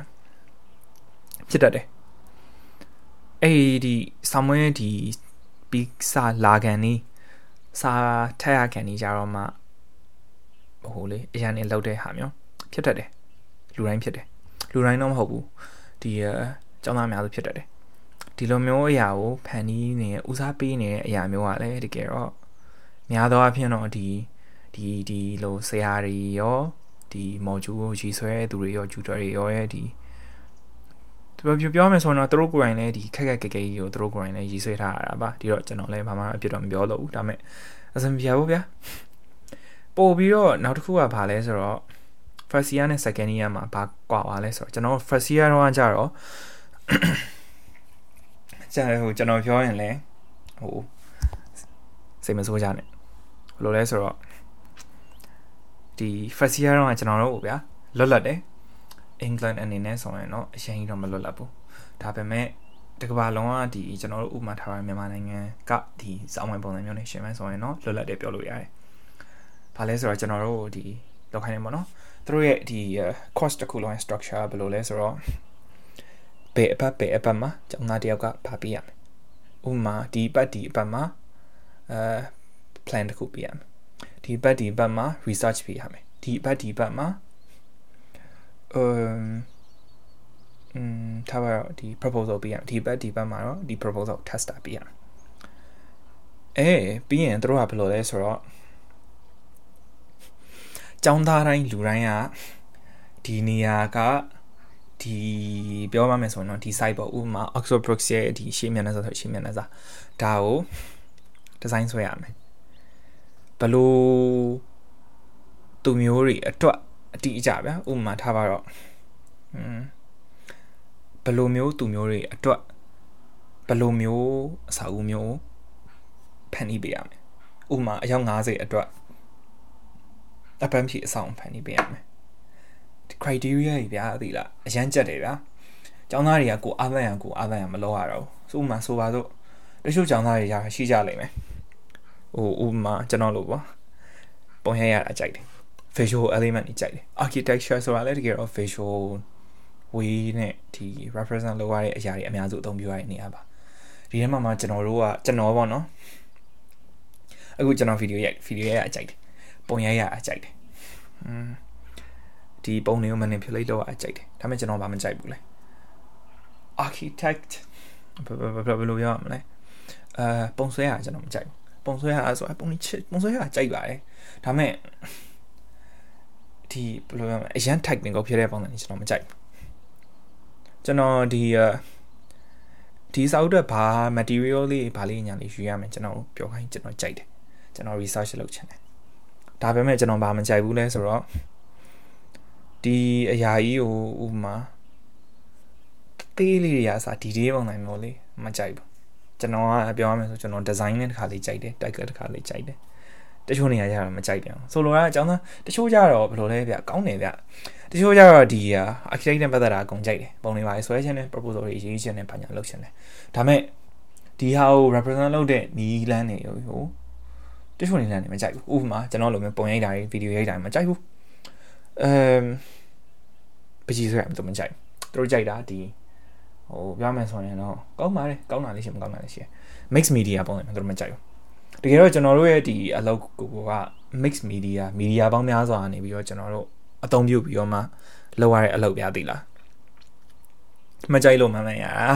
Speaker 1: ဖြစ်တတ်တယ်အဲ့ဒီဆောင်းမွေးဒီပြီးစာလာကန်နေစာထက်ရကန်နေကြတော့မှဟိုလေအရင်နေလောက်တဲ့ဟာမျိုးဖြစ်တတ်တယ်လူတိုင်းဖြစ်တယ်လူတိုင်းတော့မဟုတ်ဘူးဒီကျောင်းသားများဆိုဖြစ်တတ်တယ်ဒီလိုမျိုးအရာကိုဖန်တီးနေဦးစားပေးနေတဲ့အရာမျိုးကလည်းတကယ်တော့များသောအားဖြင့်တော့ဒီလိုဆရာတွေရောဒီ module ကိုကြီးဆွဲသူတွေရော tutor တွေရောရဲ့ဒီပြောမယ်ဆိုတော့သူတို့ကိုယ်တိုင်လည်းဒီခက်ကြီးကိုသူတို့ကိုယ်တိုင်လည်းရေးဆွဲထားရတာပါဒီတော့ကျွန်တော်လည်းဘာမှအပြစ်တော့မပြောတော့ဘူးဒါပေမဲ့အဆင်ပြေဘူးဗျာပို့ပြီးတော့နောက်တစ်ခုကဘာလဲဆိုတော့ first year နဲ့ second year မှာဘာကွာလဲဆိုတော့ကျွန်တော် first year တော့ကြတော့ကျွန်တော်ပြောရင်လည်းဟိုစိတ်မဆိုးကြနဲ့ဘယ်လိုလဲဆိုတော့ဒီ first year တော့ကျွန်တော်တို့ဗျာလွတ်လပ်တယ် England အနေနဲ့ဆိုရင်တော့အရင်ကြီးတော့မလွတ်လပ်ဘူးဒါပေမဲ့တကဘာလုံးကဒီကျွန်တော်တို့ဥပမာထားရမြန်မာနိုင်ငံကဒီစောင်းဝင်ပုံစံမျိုးနဲ့ရှင်မဲဆိုရင်တော့လွတ်လပ်တယ်ပြောလို့ရတယ်ဘာလဲဆိုတော့ကျွန်တော်တို့ဒီလောက်ခိုင်းနေပေါ့နော်သူတို့ရဲ့ဒီ course တစ်ခုလုံးရဲ့ structure ဘယ်လိုလဲဆိုတော့ဘယ်အပတ်မှာကျောင်းသားတယောက်ကဗာပေးရမယ်ဥပမာဒီအပတ်မှာplan တစ်ခုပေးရမယ်ဒီအပတ်မှာ research ပေးရမယ်ဒီအပတ်မှာထားပါတော့ဒီ proposal ပေးရမယ်ဒီပတ်မှာတော့ဒီ proposal tester ပေးရမယ်ပြီးရင်တို့ကဘယ်လိုလဲဆိုတော့ကျောင်းသားတိုင်းလူတိုင်းကဒီနေရာကဒီပြောမှမယ်ဆိုရင်တော့ဒီ site ပေါ့ဥပမာ Oxford Brooks ရဲ့ဒီရှေ့မျက်နှာစာဒါကို design ဆွဲရမယ်ဘလို့သူမျိုးတွေအတွက်အတိအကျဗျာဥပမာထားပါတော့ဘလို့မျိုးသူမျိုးတွေအတွက်ဘလို့မျိုးအစာအုပ်မျိုးဖန်တီးပေးရမယ်ဥပမာအယောက်50အတွက်အပန်းဖြေအဆောင်ဖန်တီးပေးရမယ်ဒီ criteria တွေဗျာသိလားအရန်ကြက်တယ်ဗျာကျောင်းသားတွေကကိုအားသန်ရမလုပ်ရတော့ဘူးဥပမာဆိုပါစို့တချို့ကျောင်းသားတွေရာရှိကြလိမ့်မယ်ဥပမာကျွန်တော်လို့ပေါ့ပုံရတာကြိုက်တယ် visual element တွေကြိုက်တယ် architecture ဆိုတာလည်းတကယ်တော့ visual way နဲ့ဒီ represent လုပ်ရတဲ့အရာတွေအများစုအသုံးပြုရတဲ့နေရာပါဒီထဲမှာကျွန်တော်ပေါ့နော်အခုကျွန်တော် video ရိုက်အကြိုက်တယ်ပုံရအကြိုက်တယ်ဒီပုံတွေကို manipulate လုပ်အကြိုက်တယ်ဒါပေမဲ့ကျွန်တော်ဘာမှမကြိုက်ဘူးလေ architect ဘယ်လိုပြောရမလဲပုံဆွဲရကျွန်တော်မကြိုက်ဘူးပုံဆွဲရဆိုတာပုံဆွဲရကြိုက်ပါတယ်ဒါပေမဲ့ဒီဘယ်လိုပြောမလဲအရန် technical ဖြစ်တဲ့ပုံစံကြီးကျွန်တော်မကြိုက်ဘူးကျွန်တော်ဒီစာအုပ်အတွက်ဘာ material လေးဘာလေးညာလေးယူရမယ်ကျွန်တော်ပြောခိုင်းကျွန်တော်ကြိုက်တယ်ကျွန်တော် research လုပ်ချင်တယ်ဒါပေမဲ့ကျွန်တော်ဘာမကြိုက်ဘူးလဲဆိုတော့ဒီအရာကြီးကိုဥပမာသေးလေးတွေအစားဒီပုံစံမျိုးလေးမကြိုက်ဘူးကျွန်တော်ကပြောရမယ်ဆိုကျွန်တော် design နဲ့တစ်ခါလေးကြိုက်တယ် title တစ်ခါလေးကြိုက်တယ်တချို့နေရာကျတော့မကြိုက်တယ်ဆိုလိုတာအကြောင်းသားတချို့ကျတော့ဘယ်လိုလဲဗျကောင်းတယ်ဗျတချို့ကျတော့ဒီ architect နဲ့ပတ်သက်တာအကုန်ကြိုက်တယ်ပုံတွေပါဆွဲခြင်းနဲ့ proposal တွေရေးခြင်းနဲ့ဘာညာလုပ်ခြင်းနဲ့ဒါမဲ့ဒီဟာကို represent လုပ်တဲ့နီးလန်းနေဟိုတချို့နီးလန်းနေမကြိုက်ဘူးဥပမာကျွန်တော်လိုမျိုးပုံရိုက်တာတွေဗီဒီယိုရိုက်တာတွေမကြိုက်ဘူးပကြီးဆွဲတော့မကြိုက်သူတို့ကြိုက်တာဒီဟိုပြောမယ်ဆိုရင်တော့ကောင်းပါတယ်ကောင်းတာလေးရှိမကောင်းတာလေးရှိ mix media ပုံစံမျိုးသူတို့မကြိုက်ဘူးတကယ်တော့ကျွန်တော်တို့ရဲ့ဒီအလုပ်က mix media ပေါင်းများစွာနေပြီးတော့ကျွန်တော်တို့အသုံးပြုပြီးတော့မှလုပ်ရတဲ့အလုပ်ပြသိလားမကြိုက်လို့မှန်ရတာ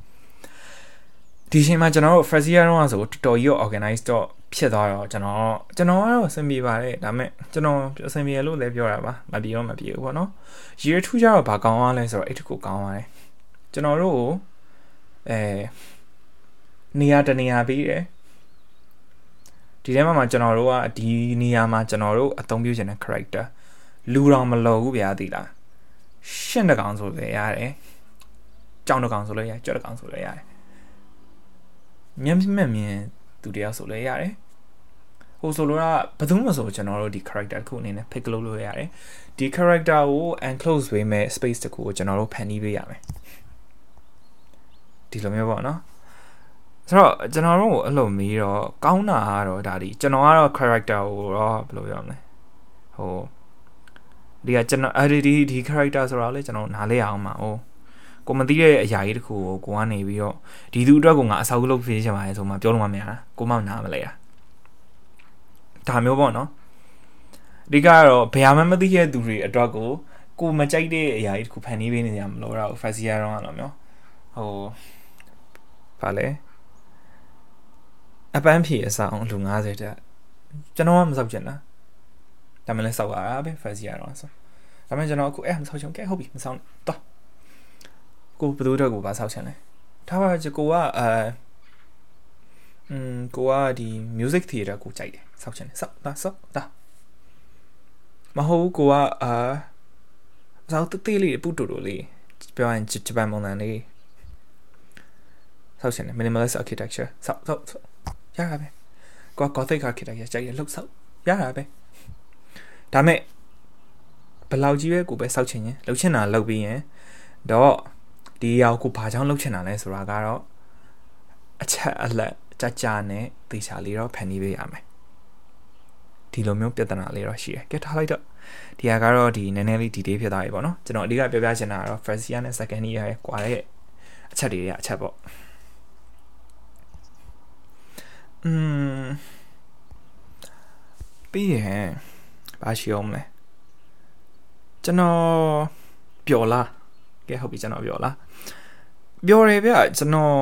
Speaker 1: ဒီချိန်မှာကျွန်တော်တို့ first year တော့ဆိုတော်တော်ကြီး organize တော့ဖြစ်သွားတော့ကျွန်တော်ကတော့အဆင်ပြေပါတယ်ဒါပေမဲ့ကျွန်တော်အဆင်ပြေလို့လည်းပြောတာပါမပြေဘူးပေါ့နော် year 2ကျတော့ဘာကောင်းအောင်လဲဆိုတော့အဲ့တခုကောင်းပါတယ်ကျွန်တော်တို့ကိုနေရာတနေရာပြီးတယ်ဒီထဲမှာကျွန်တော်တို့ကဒီနေရာမှာကျွန်တော်တို့အသုံးပြုခြင်းတဲ့ character လူတော်မလို့ဘူးဗျာသိလားရှင်းတကောင်ဆိုလည်းရတယ်ကြောင်တကောင်ဆိုလည်းရတယ်ကြွတကောင်ဆိုလည်းရတယ်မြင်သူတယောက်ဆိုလည်းရတယ်ဟိုဆိုလိုတာဘယ်သူမှဆိုကျွန်တော်တို့ဒီ character တစ်ခုအနေနဲ့ pick လုပ်လို့ရတယ်ဒီ character ကို enclose ပေးမဲ့ space တစ်ခုကိုကျွန်တော်တို့ဖန်တီးပေးရမယ်ဒီလိုမျိုးပေါ့နော်ဆိုတော့ကျွန်တော်တို့အဲ့လိုမီးတော့ကောင်းတာကတော့ဒါဒီကျွန်တော်ကတော့ character ကိုတော့ဘယ်လိုပြောမလဲဟိုဒီကကျွန်တော်ဒီ character ဆိုတော့လေကျွန်တော်နားလဲအောင်ပါဟိုကိုမသိတဲ့အရာကြီးတစ်ခုကိုကိုကနေပြီးတော့ဒီသူအတွက်ကိုငါအဆောက်လုပ်ပေးချင်ပါတယ်ဆိုမှပြောလို့မရတာကိုမှနားမလဲတာဒါမျိုးပေါ့နော်ဒီကတော့ဘယ်မှမသိတဲ့သူတွေအတွက်ကိုမကြိုက်တဲ့အရာကြီးတစ်ခုဖန်တီးပေးနေကြမလို့တော့ first year တော့ကတော့မျိုးဟိုဘာလဲအပန်းဖြေအဆောင်လူ90တက်ကျွန်တော်ကမဆောက်ချင်တာဒါမှလည်းဆောက်ရတာပဲ first year တော့ဆိုဒါမှကျွန်တော်အခုမဆောက်ချင်ကဲဟုတ်ပြီမဆောက်တော့ကိုဘယ်သူတော့ကိုပါဆောက်ချင်လဲထားပါကိုကကိုကဒီ music theater ကိုကြိုက်တယ်ဆောက်ချင်တယ်ဆောက်ဒါမဟုတ်ကိုကဆောက်တေးလေးပူတူတူလေးပြောရင်ဂျပန်ပုံစံလေးဆောက်ချင်တယ် minimalist architecture ဆောက်ရတာပဲကိုက gothic architecture ကြိုက်ရလှုပ်ဆောက်ရတာပဲဒါမဲ့ဘယ်လောက်ကြီးပဲကိုပဲဆောက်ချင်ရင်လှုပ်ချင်တာလှုပ်ပြီးရင်တော့ဒီရောက်ကိုဘာကြောင့်လှုပ်ချင်တာလဲဆိုတာကတော့အချက်အလက်ကြနဲ့သေချာလေးတော့ဖန်တီးပေးရမယ်ဒီလိုမျိုးပြဿနာလေးတော့ရှိတယ်ကဲထားလိုက်တော့ဒီဟာကတော့ဒီနည်းနည်းလေး detail ဖြစ်သွားပြီပေါ့နော်ကျွန်တော်အဓိကပြောပြချင်တာကတော့ first year နဲ့ second year ရဲ့ကွာတဲ့အချက်တွေကအချက်ပေါ့ပြီးရင်ဘာရှိအောင်လဲကျွန်တော်ပျော်လားကဲဟုတ်ပြီကျွန်တော်ပျော်လားပျော်တယ်ဗျကျွန်တော်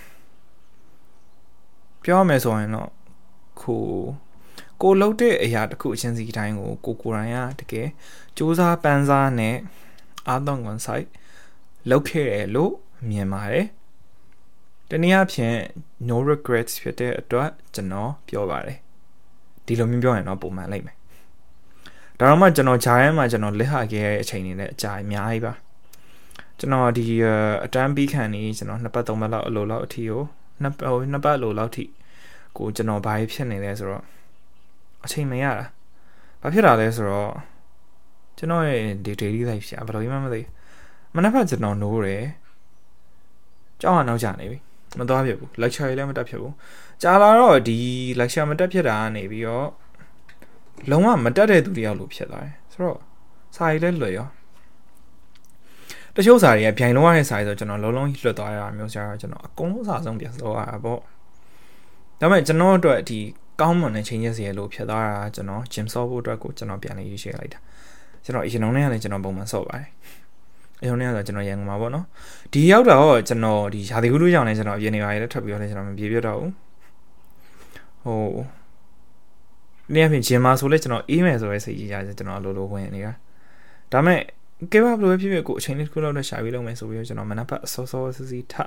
Speaker 1: ပြောမယ်ဆိုရင်တော့ကိုလှုပ်တဲ့အရာတစ်ခုအချင်းစီတိုင်းကိုကိုယ်တိုင်ကတကယ်စူးစမ်းပန်းစားနဲ့အားသွန်ခွန်ဆိုင်လုပ်ခဲ့တယ်လို့မြင်ပါတယ်တနည်းအားဖြင့် no regrets ဖြစ်တဲ့အတွက်ကျွန်တော်ပြောပါတယ်ဒီလိုမျိုးပြောရင်တော့ပုံမှန်လိုက်မယ်ဒါတော့မှကျွန်တော်ဂျားရဲမှာကျွန်တော်လက်ဟာခဲ့တဲ့အချိန်တွေနဲ့အကြာအများကြီးပါကျွန်တော်ဒီအတန်းပြီးခံနေကျွန်တော်2ပတ်3ပတ်လောက်အလိုလောက်အထိကို2ပတ်အလိုလောက်ထိကိုကျွန်တော်ဘာဖြစ်နေလဲဆိုတော့အချိန်မရတာဘာဖြစ်တာလဲဆိုတော့ကျွန်တော်ရဲ့ daily life ရှာဘယ်လိုမှမသိမနေ့ကကျွန်တော်နိုးတယ်ကြောက်ရနောက်ကျနေပြီမသွားဖြစ်ဘူး lecture လည်းမတက်ဖြစ်ဘူးကြာလာတော့ဒီ lecture မတက်ဖြစ်တာကနေပြီးတော့လုံးဝမတက်တဲ့သူတယောက်လိုဖြစ်သွားတယ်ဆိုတော့စာရေးလည်းလွယ်ရောတချို့စာတွေကပြိုင်လုံးရတဲ့စာတွေဆိုကျွန်တော်လုံးလုံးလွတ်သွားရတာမျိုးဆိုတော့ကျွန်တော်အကုန်လုံးစာဆုံးပြန်စောရတာပေါ့ဒါပေမဲ့ကျွန်တော်အတွက်ဒီကောင်းမွန်တဲ့ changes တွေလို့ဖြစ်သွားတာကျွန်တော် gym ဆော့ဖို့အတွက်ကိုကျွန်တော်ပြန်လေးရေးရှင်းလိုက်တာကျွန်တော်အရင်တုန်းကလည်းကျွန်တော်ပုံမှန်ဆော့ပါတယ်အရင်တုန်းကဆိုကျွန်တော်ရန်ကုန်မှာပေါ့နော်ဒီရောက်တော့ကျွန်တော်ဒီရာသီဥတုကြောင့်လည်းကျွန်တော်အပြင်နေပါရလည်းထွက်ပြီးတော့လည်းကျွန်တော်မပြေပြတော့ဘူးဟိုနေ့အပြင် gym မှာဆိုလဲကျွန်တော်အေးမယ်ဆိုရဲစိတ်ကြီးကြတယ်ကျွန်တော်လိုဝင်နေတာဒါပေမဲ့ကဲဘာဘလို့ဖြစ်ဖြစ်ကိုအချိန်လေးတစ်ခုလောက်နဲ့ရှာပြီးလုပ်မယ်ဆိုပြီးတော့ကျွန်တော်မနက်ဖက်စောစောစီထ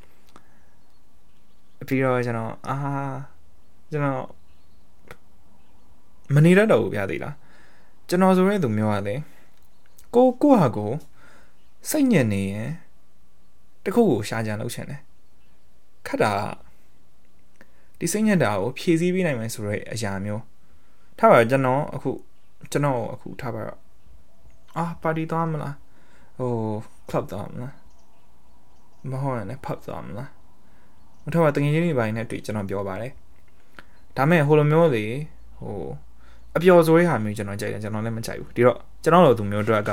Speaker 1: ပြီးတော့ကျွန်တော်မနေရတော့ဘူးဗျာသေးလားကျွန်တော်ဆိုရဲသူမျိုးရတယ်ကိုဟာကိုစိတ်ညစ်နေရင်တခုကိုရှာကြံလုပ်ချင်တယ်ခက်တာဒီစိတ်ညစ်တာကိုဖြည့်ဆည်းပေးနိုင်မယ်ဆိုရဲအရာမျိုးထားပါကျွန်တော်အခုထားပါတော့ပါတီသွားမလားဟို club သွားမလားမဟုတ်ရင်လည်း pub သွားမလားမထားပါတကယ်ချင်းတွေပိုင်းနဲ့တွေ့ကျွန်တော်ပြောပါတယ်ဒါမဲ့ဟိုလိုမျိုးလေဟိုအပျော်ဆိုတဲ့ဟာမျိုးကျွန်တော်ကြိုက်တယ်ကျွန်တော်လည်းမကြိုက်ဘူးဒီတော့ကျွန်တော်တို့သူမျိုးတို့က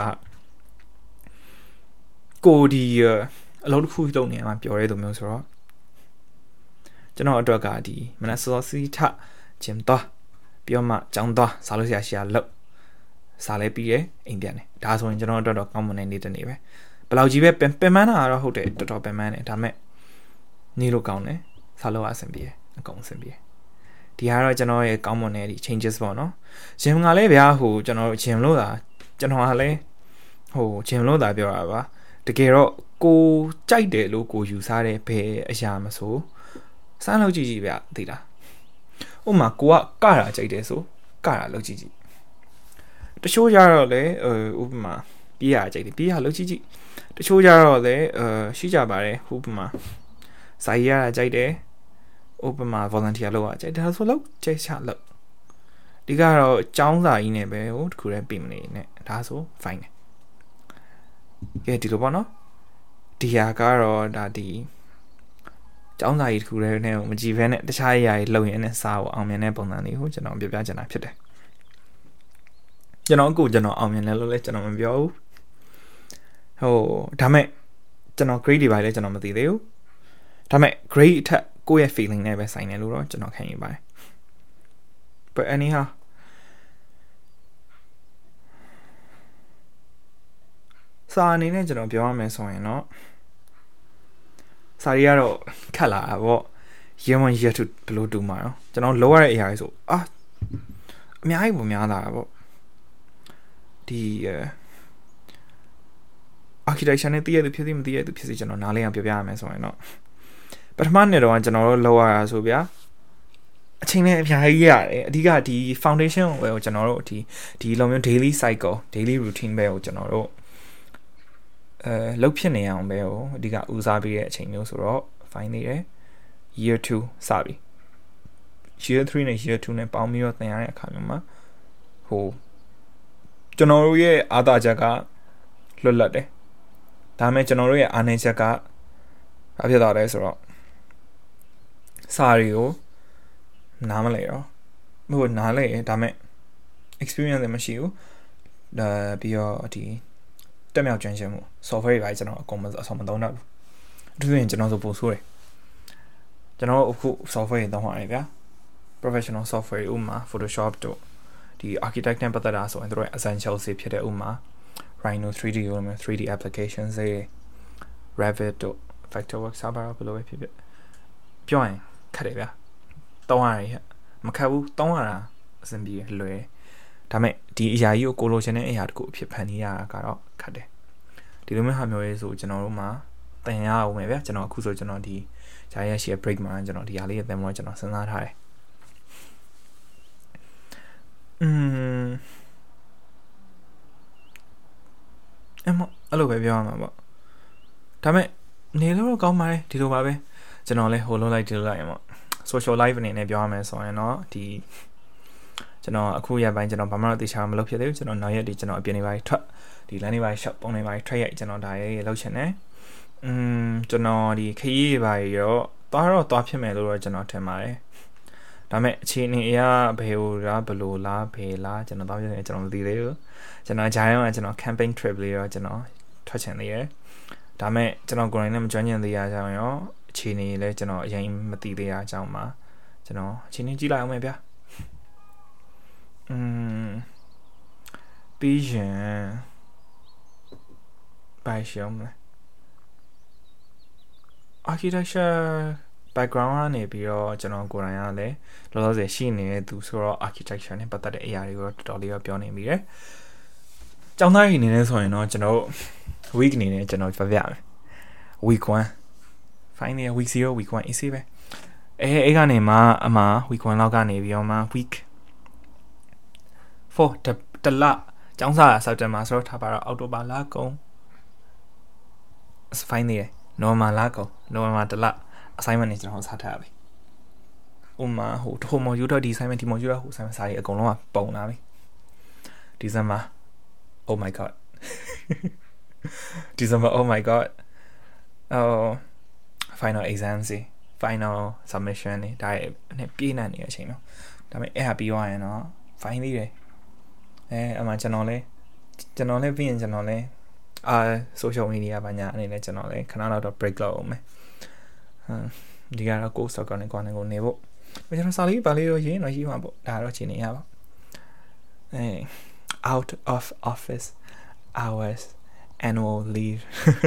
Speaker 1: ကိုဒီအလုပ်တစ်ခုလုပ်နေမှာပျော်တဲ့သူမျိုးဆိုတော့ကျွန်တော်အတွက်ကဒီမနက်စောစီထဂျင်တော့ပြောမှကြောင်းသွားစားလို့ရှာလောက်စားလဲပြီးရဲ့အိမ်ပြန်တယ်ဒါဆိုရင်ကျွန်တော်အတွက်တော့ကောင်းမွန်တဲ့နေ့တစ်နေ့ပဲဘယ်လောက်ကြီးပဲပင်မန်းတာတော့ဟုတ်တယ်တော်တော်ပင်မန်းတယ်ဒါမဲ့နေလို့ကောင်းတယ်စားလို့အဆင်ပြေအကုန်အဆင်ပြေဒီကတော့ကျွန်တော်ရဲ့ကောင်းမွန်တဲ့ဒီ changes ပေါ့နော်ဂျင်ကလည်းဗျာဟိုကျွန်တော်ဂျင်လို့တာကျွန်တော်ကလည်းဟိုဂျင်လို့တာပြောတာပါတကယ်တော့ကိုကြိုက်တယ်လို့ကိုယူဆတဲ့ဘယ်အရာမဆိုစားလို့ကြည့်ဗျသိလားဥပမာကိုကတာကြိုက်တယ်ဆိုကတာလုပ်ကြည့်တချို့ကြတော့လေဥပမာပြေးရကြိုက်တယ်ပြေးရလုပ်ကြည့်တချို့ကြတော့လေရှိကြပါတယ်ဥပမာစာရေးရကြိုက်တယ်ဥပမာ volunteer လုပ်ရကြိုက်တယ်ဆိုလို့ကြိုက်ချလို့ဒီကတော့ចောင်းစာကြီးနဲ့ပဲဟိုတခုတည်းပြင်မနေနဲ့ဒါဆို fine တယ်ကဲဒီလိုပေါ့နော်ဒီဟာကတော့ဒါဒီចောင်းစာကြီးတခုတည်းနဲ့မကြည့်ဘဲနဲ့တခြားအရာတွေလုပ်ရင်းနဲ့စားဖို့အောင်မြင်တဲ့ပုံစံလေးကိုကျွန်တော်ပြပြချင်တာဖြစ်တယ်ကျွန်တော်အောင်မြင်တယ်လို့လည်းကျွန်တော်မပြောဘူးဟိုဒါမဲ့ကျွန်တော် grade တွေပါလဲကျွန်တော်မသိသေးဘူးဒါမဲ့ grade အထက်ကိုယ့်ရဲ့ feeling နဲ့ပဲဆိုင်တယ်လို့တော့ကျွန်တော်ခံယူပါတယ် but anyhow စာအနေနဲ့ကျွန်တော်ပြောရမယ်ဆိုရင်တော့စာရီကတော့ခက်လာတာပေါ့ year 1 year 2 ဘယ်လိုတူမှာတော့ကျွန်တော်လောက်ရတဲ့အရာတွေဆိုအများကြီးပုံများလာတာပေါ့ဒီ architecture နဲ့တည်ရသူဖြစ်စီမတည်ရသူဖြစ်စီကျွန်တော်နားလည်အောင်ပြောပြရမယ်ဆိုရင်တော့ပထမနှစ်တော့ကျွန်တော်တို့လောက်ရတာဆိုဗျာအချိန်နဲ့အများကြီးရတယ်အဓိကဒီ foundation ကိုပဲကျွန်တော်တို့ဒီလိုမျိုး daily cycle daily routine ပဲကိုကျွန်တော်တို့လောက်ဖြစ်နေအောင်ပဲကိုအဓိကဦးစားပေးတဲ့အချိန်မျိုးဆိုတော့ fine နေတယ် year 2စပြီ year 3နဲ့ year 2နဲ့ပေါင်းပြီးတော့သင်ရတဲ့အခါမျိုးမှာဟိုကျွန်တော်တို့ရဲ့အားသာချက်ကလွတ်လပ်တယ်ဒါမဲ့ကျွန်တော်တို့ရဲ့အားနည်းချက်ကဘာဖြစ်သွားလဲဆိုတော့စာတွေကိုနားမလဲတော့ဟိုနားလဲဒါမဲ့ experience လည်းမရှိဘူးဒါပြီးတော့ဒီတက်မြောက်ကျွမ်းကျင်မှု software တွေပါကျွန်တော်အကုန်အဆောင်မသုံးတော့ဘူးအထူးသဖြင့်ကျွန်တော်ဆိုပို့ဆိုးတယ်ကျွန်တော်အခု software တွေသုံးရတယ်ဗျာ professional software ဥပမာ Photoshop တို့ဒီ architect နဲ့ပတ်သက်တာဆိုရင်တို့ရဲ့ essentials တွေဖြစ်တဲ့ဥပမာ Rhino 3D လိုမျိုး 3D applications တွေ Revit တို့ Vectorworks စပါတော့ဘယ်လိုပဲဖြစ်ဖြစ်ပြောရင်ခက်တယ်ဗျာတောင်းရတယ်မခက်ဘူးတောင်းရတာအဆင်ပြေလွယ်ဒါမဲ့ဒီအရာကြီးကိုကိုလိုချင်တဲ့အရာတခုအဖြစ်ဖန်တီးရတာကတော့ခက်တယ်ဒီလိုမျိုးဟာမျိုးရေးဆိုကျွန်တော်တို့မှာတန်ရအောင်ပဲဗျာကျွန်တော်အခုဆိုကျွန်တော်ဒီဂျာရရှိ break မှာကျွန်တော်ဒီဟာလေးရဲ့သင်မောကျွန်တော်စဉ်းစားထားတယ်အဲ့လိုပဲပြောရမှာပေါ့ဒါမဲ့နေလို့ကောင်းပါတယ်ဒီလိုပါပဲကျွန်တော်လည်းဟိုလုံးလိုက်ဒီလိုလိုက်ရမှာ social life အနေနဲ့ပြောရမယ်ဆိုရင်တော့ဒီကျွန်တော်အခုရက်ပိုင်းကျွန်တော်ဘာမှတော့သိချာမလုပ်ဖြစ်သေးဘူးကျွန်တော်နောက်ရက်ဒီကျွန်တော်အပြင်နေပါထွက်ဒီလမ်းနေပါ shop ပုံနေပါ trade ရိုက်ကျွန်တော်ဒါရေးလောက်ချင်တယ်ကျွန်တော်ဒီခရီးပါရောသွားဖြစ်မယ်လို့တော့ကျွန်တော်ထင်ပါတယ်ဒါမဲ့အခြေအနေအရဘယ်လိုလားဘယ်လိုလားဘယ်လားကျွန်တော်သွားဖြစ်နေကျွန်တော်မသိသေးဘူးကျွန်တော်ဂျားရုံးကကျွန်တော် camping trip လေးတော့ကျွန်တော်ထွက်ချင်သေးတယ်ဒါမဲ့ကျွန်တော်ကိုယ်တိုင်လည်းမကျွမ်းကျင်သေးရကြအောင်ရောအခြေအနေလည်းကျွန်တော်အရင်မသိသေးရအကြောင်းမှာကျွန်တော်အခြေအနေကြည့်လိုက်အောင်မယ်ဗျာပြီးရင်ဘာရှောင်းမလဲ architecture background ကနေပြီးတော့ကျွန်တော်ကိုယ်တိုင်ကလည်းလောလောဆယ်ရှိနေတဲ့သူဆိုတော့ architecture နဲ့ပတ်သက်တဲ့အရာတွေကိုတော်တော်လေးတော့ပြောနေပြီတယ်။ကျောင်းသားတွေအနေနဲ့ဆိုရင်တော့ကျွန်တော် week အနေနဲ့ကျွန်တော်ပြပြမယ်။ week 1 fine week 0 week 1 easy ပဲ။အဲ့ကနေမှအမှ week 1လောက်ကနေပြီးတော့မှ week 4တလကျောင်းစာစက်တင်ဘာဆိုတော့ထားပါတော့အောက်တိုဘာလကုန် fine နိုဝင်ဘာလကုန်နိုဝင်ဘာတလ assignment တွေကျွန်တော်စထားရပြီဥမာဟိုmodule တော့ဒီ assignment ဒီ module တော့ဟို assignment စာတွေအကုန်လုံးကပုံလာပြီ December oh my god December oh my god final exam စီ final submission တွေဒါနဲ့ပြည့်နှံ့နေတဲ့အချိန်တော့ဒါပေမဲ့အဲ့ဟာပြီးသွားရင်တော့ fine သေးတယ်အမှကျွန်တော်လည်းပြီးရင်ကျွန်တော်လည်းsocial media ဘာညာအနေနဲ့ကျွန်တော်လည်းခဏတော့ break လုပ်အောင်မယ်ဒီကတော့ကိုယ်စောက်ကနေကိုနေဖို့ကျွန်တော်စာလေးပါလေးတော့ရေးမှာပေါ့ဒါတော့ချိန်နေရပါout of office hours annual leave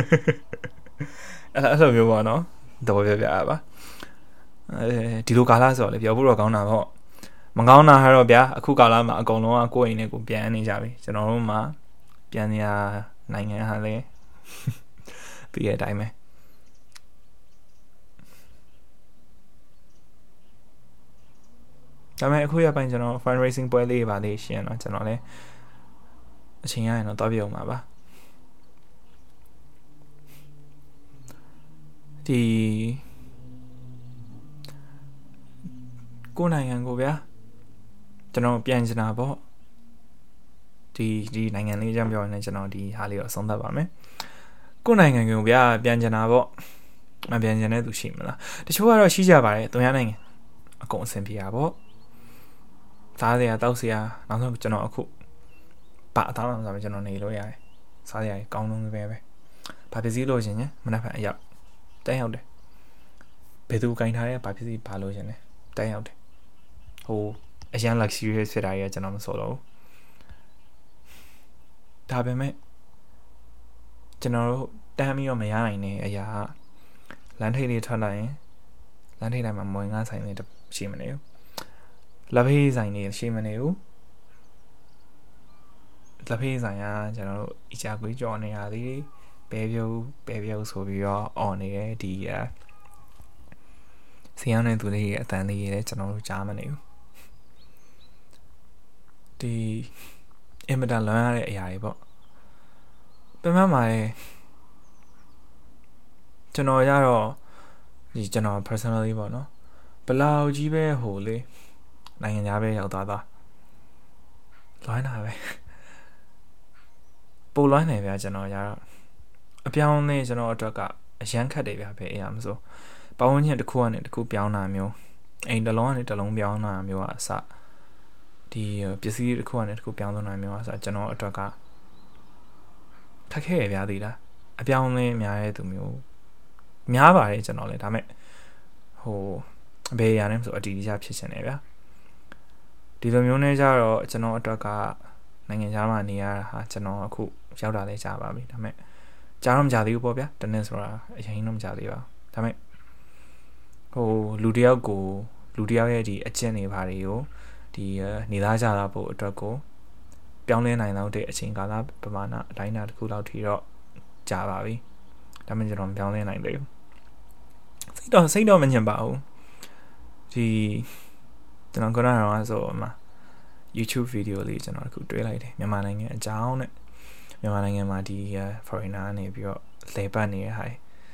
Speaker 1: အဲ့လိုမျိုးပေါ့နော်တော့ပြပါဒီလိုကာလဆိုတော့လေပြောဖို့တော့ကောင်းတာပေါ့မကောင်းတာကတော့ဗျာအခုကာလမှာအကုန်လုံးကကိုယ့်အိမ်နဲ့ကိုပြန်နေကြပြီကျွန်တော်တို့မှာပြန်နေရနိုင်ငံဟာလေပြီးတဲ့အတိုင်းပဲဒါပေမဲ့အခုရပိုင်းကျွန်တော် fundraising ပွဲလေးပါလေးရှင်းတော့ကျွန်တော်လည်းအချိန်ရရင်တော့တော့ပြုံမှာပါဒီကိုနိုင်ငံကိုဗျာကျွန်တော်ပြန်ချင်တာပေါ့ဒီနိုင်ငံလေးကြောင့်ပြောရင်ကျွန်တော်ဒီဟာလေးကိုအဆုံးသတ်ပါမယ်ကိုနိုင်ငံကိုဗျာပြန်ချင်တာပေါ့မပြန်ချင်တဲ့သူရှိမလားတချို့ကတော့ရှိကြပါတယ်သူများနိုင်ငံအကုန်အဆင်ပြေတာပေါ့စားစရာတောက်စရာနောက်ဆုံးကျွန်တော်အခုပါအသားမှဆိုတော့ကျွန်တော်နေလို့ရတယ်စားစရာကောင်းလုံးပဲဘာပစ္စည်းလို့ရှင်ညမနက်ဖြန်အရောက်တန်းရောက်တယ်ဘယ်သူကင်ထားတဲ့ဘာပစ္စည်းဘာလို့ရှင်လဲတန်းရောက်တယ်ဟိုအရန် luxurious ဖြစ်တာကြီးကျွန်တော်မဆိုတော့ဒါပေမဲ့ကျွန်တော်တို့တန်းပြီးတော့မရနိုင်တဲ့အရာလမ်းထိပ်လေးထွက်လိုက်ရင်လမ်းထိပ်တိုင်းမှာမွေငါးဆိုင်လေးရှိမနေဘူးလက်ဖေးဆိုင်လေးရှိမနေဘူးလက်ဖေးဆိုင်ကကျွန်တော်တို့အချာကွေးကြော်နေရသည်ပဲပြုတ်ဆိုပြီးတော့ on နေတဲ့ဒီစီးရတဲ့သူတွေရဲ့အတန်လေးတွေကျွန်တော်တို့ကြားမနေဘူးဒီအင်မတန်လွန်ရတဲ့အရာတွေပေါ့ပြန်မှမှာလေကျွန်တော်ရတော့ဒီကျွန်တော် personally ပေါ့နော်ဘလောက်ကြီးပဲဟိုလေနိုင်ငံသားပဲရောက်သွားလွိုင်းတာပဲပိုလွိုင်းနေဗျာကျွန်တော်ရတော့အပြောင်းနဲ့ကျွန်တော်အတွက်ကအရန်ခတ်တယ်ဗျာပဲအရာမဆိုပဝန်းကျင်တစ်ခုကနေတစ်ခုပြောင်းတာမျိုးအိမ်တစ်လုံးကနေတစ်လုံးပြောင်းတာမျိုးအစဒီပစ္စည်းတစ်ခုကနေတစ်ခုပြောင်းသွားတာမျိုးအစကျွန်တော်အတွက်ကခက်ခဲရဗျာသေးလားအပြောင်းလဲများတဲ့သူမျိုးများပါတယ်ကျွန်တော်လည်းဒါမဲ့ဟိုဘယ်ရမ်းဆိုအတီးကြဖြစ်နေတယ်ဗျာဒီလိုမျိုးနဲ့ကြတော့ကျွန်တော်အတွက်ကနိုင်ငံခြားမှာနေရတာဟာကျွန်တော်အခုရောက်တာလဲကြာပါပြီဒါမဲ့ကြာတော့မကြာသေးဘူးပေါ့ဗျာတနေ့ဆိုတာအရင်တော့မကြာသေးပါဘူးဒါမဲ့ဟိုလူတယောက်ရဲ့ဒီအကျင့်တွေဘာတွေကိုဒီနေသားကြတာဖို့အတွက်ကိုပြောင်းလဲနိုင်တော့တဲ့အချိန်ကာလပမာဏအတိုင်းအတာတစ်ခုလောက်ထိတော့ကြာပါပြီဒါမှမဟုတ်ကျွန်တော်ပြောင်းလဲနိုင်တယ်စိတ်တော့မညင်ပါဘူးဒီကျွန်တော်ကတော့ဆိုမှာ YouTube video လေးကျွန်တော်အခုတွေ့လိုက်တယ်မြန်မာနိုင်ငံအကြောင်းနဲ့မြန်မာနိုင်ငံမှာဒီ foreigner နေပြီးတော့လဲပတ်နေတဲ့ဟာ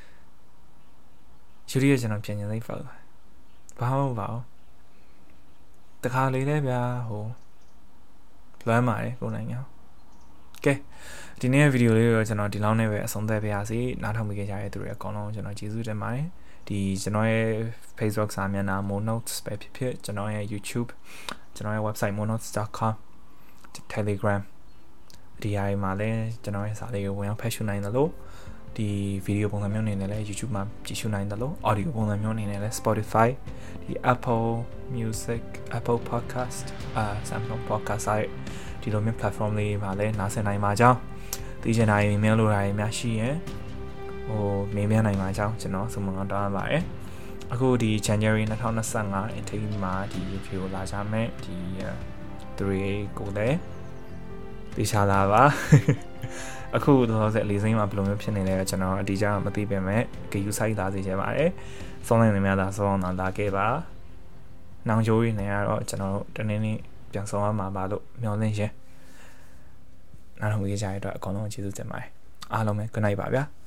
Speaker 1: ယူရီကျွန်တော်ပြန်ရင်သိဖောက်ဘာမှမပါဘူးတခါလေးလဲဗျာဟိုလွမ်းပါတယ်ကိုနိုင်ငံကဲဒီနေ့ဗီဒီယိုလေးတော့ကျွန်တော်ဒီလောက်နဲ့ပဲအဆုံးသတ်ပါရစေနားထောင်မိကြတဲ့သူတွေအကုန်လုံးကျွန်တော်ကျေးဇူးတင်ပါတယ်ဒီကျွန်တော်ရဲ့ Facebook စာမျက်နှာ monotes ပဲဖြစ်ကျွန်တော်ရဲ့ YouTube ကျွန်တော်ရဲ့ website monotes.com Telegram ဒီအရာတွေမှာလည်းကျွန်တော်ရဲ့စာလေးကိုဝင်အောင်ဖတ်ရှုနိုင်တယ်လို့ဒီဗီဒီယိုပုံစံမျိုးအနေနဲ့လည်း YouTube မှာကြည့်ရှုနိုင်တယ်လို့ audio ပုံစံမျိုးအနေနဲ့လည်း Spotify ဒီ Apple Music Apple Podcast Samsung Podcast ဆိုင်ဒီလိုမျိုး platform လေးမှာလည်းနားဆင်နိုင်ပါကြောင်းသိချင်တာတွေများလို့တာတွေများရှိရင်ဟိုမေးမြန်းနိုင်ပါကြောင်းကျွန်တော်ဆုမွန်တောင်းပါတယ်အခုဒီ January 2025 အထိမှာဒီ review လာကြမယ်ဒီ3ကိုလည်းသိချလာပါအခုတော့ဆက်လေးစိမ်းမှာဘယ်လိုမျိုးဖြစ်နေလဲကျွန်တော်အတိအကျမသိပေမဲ့ဂယူဆိုင်သားစီချင်ပါတယ်စောင်းနေများသာစောင်းအောင်လာခဲ့ပါနောင်ချိုးရင်းနေကတော့ကျွန်တော်တို့တနေ့နေ့ပြန်ဆောင်ရမှာပါလို့မျှော်လင့်ရှင်နားထောင်ကြတဲ့အတွက်အကုန်လုံးကျေးဇူးတင်ပါတယ်အားလုံးပဲ good night ပါဗျာ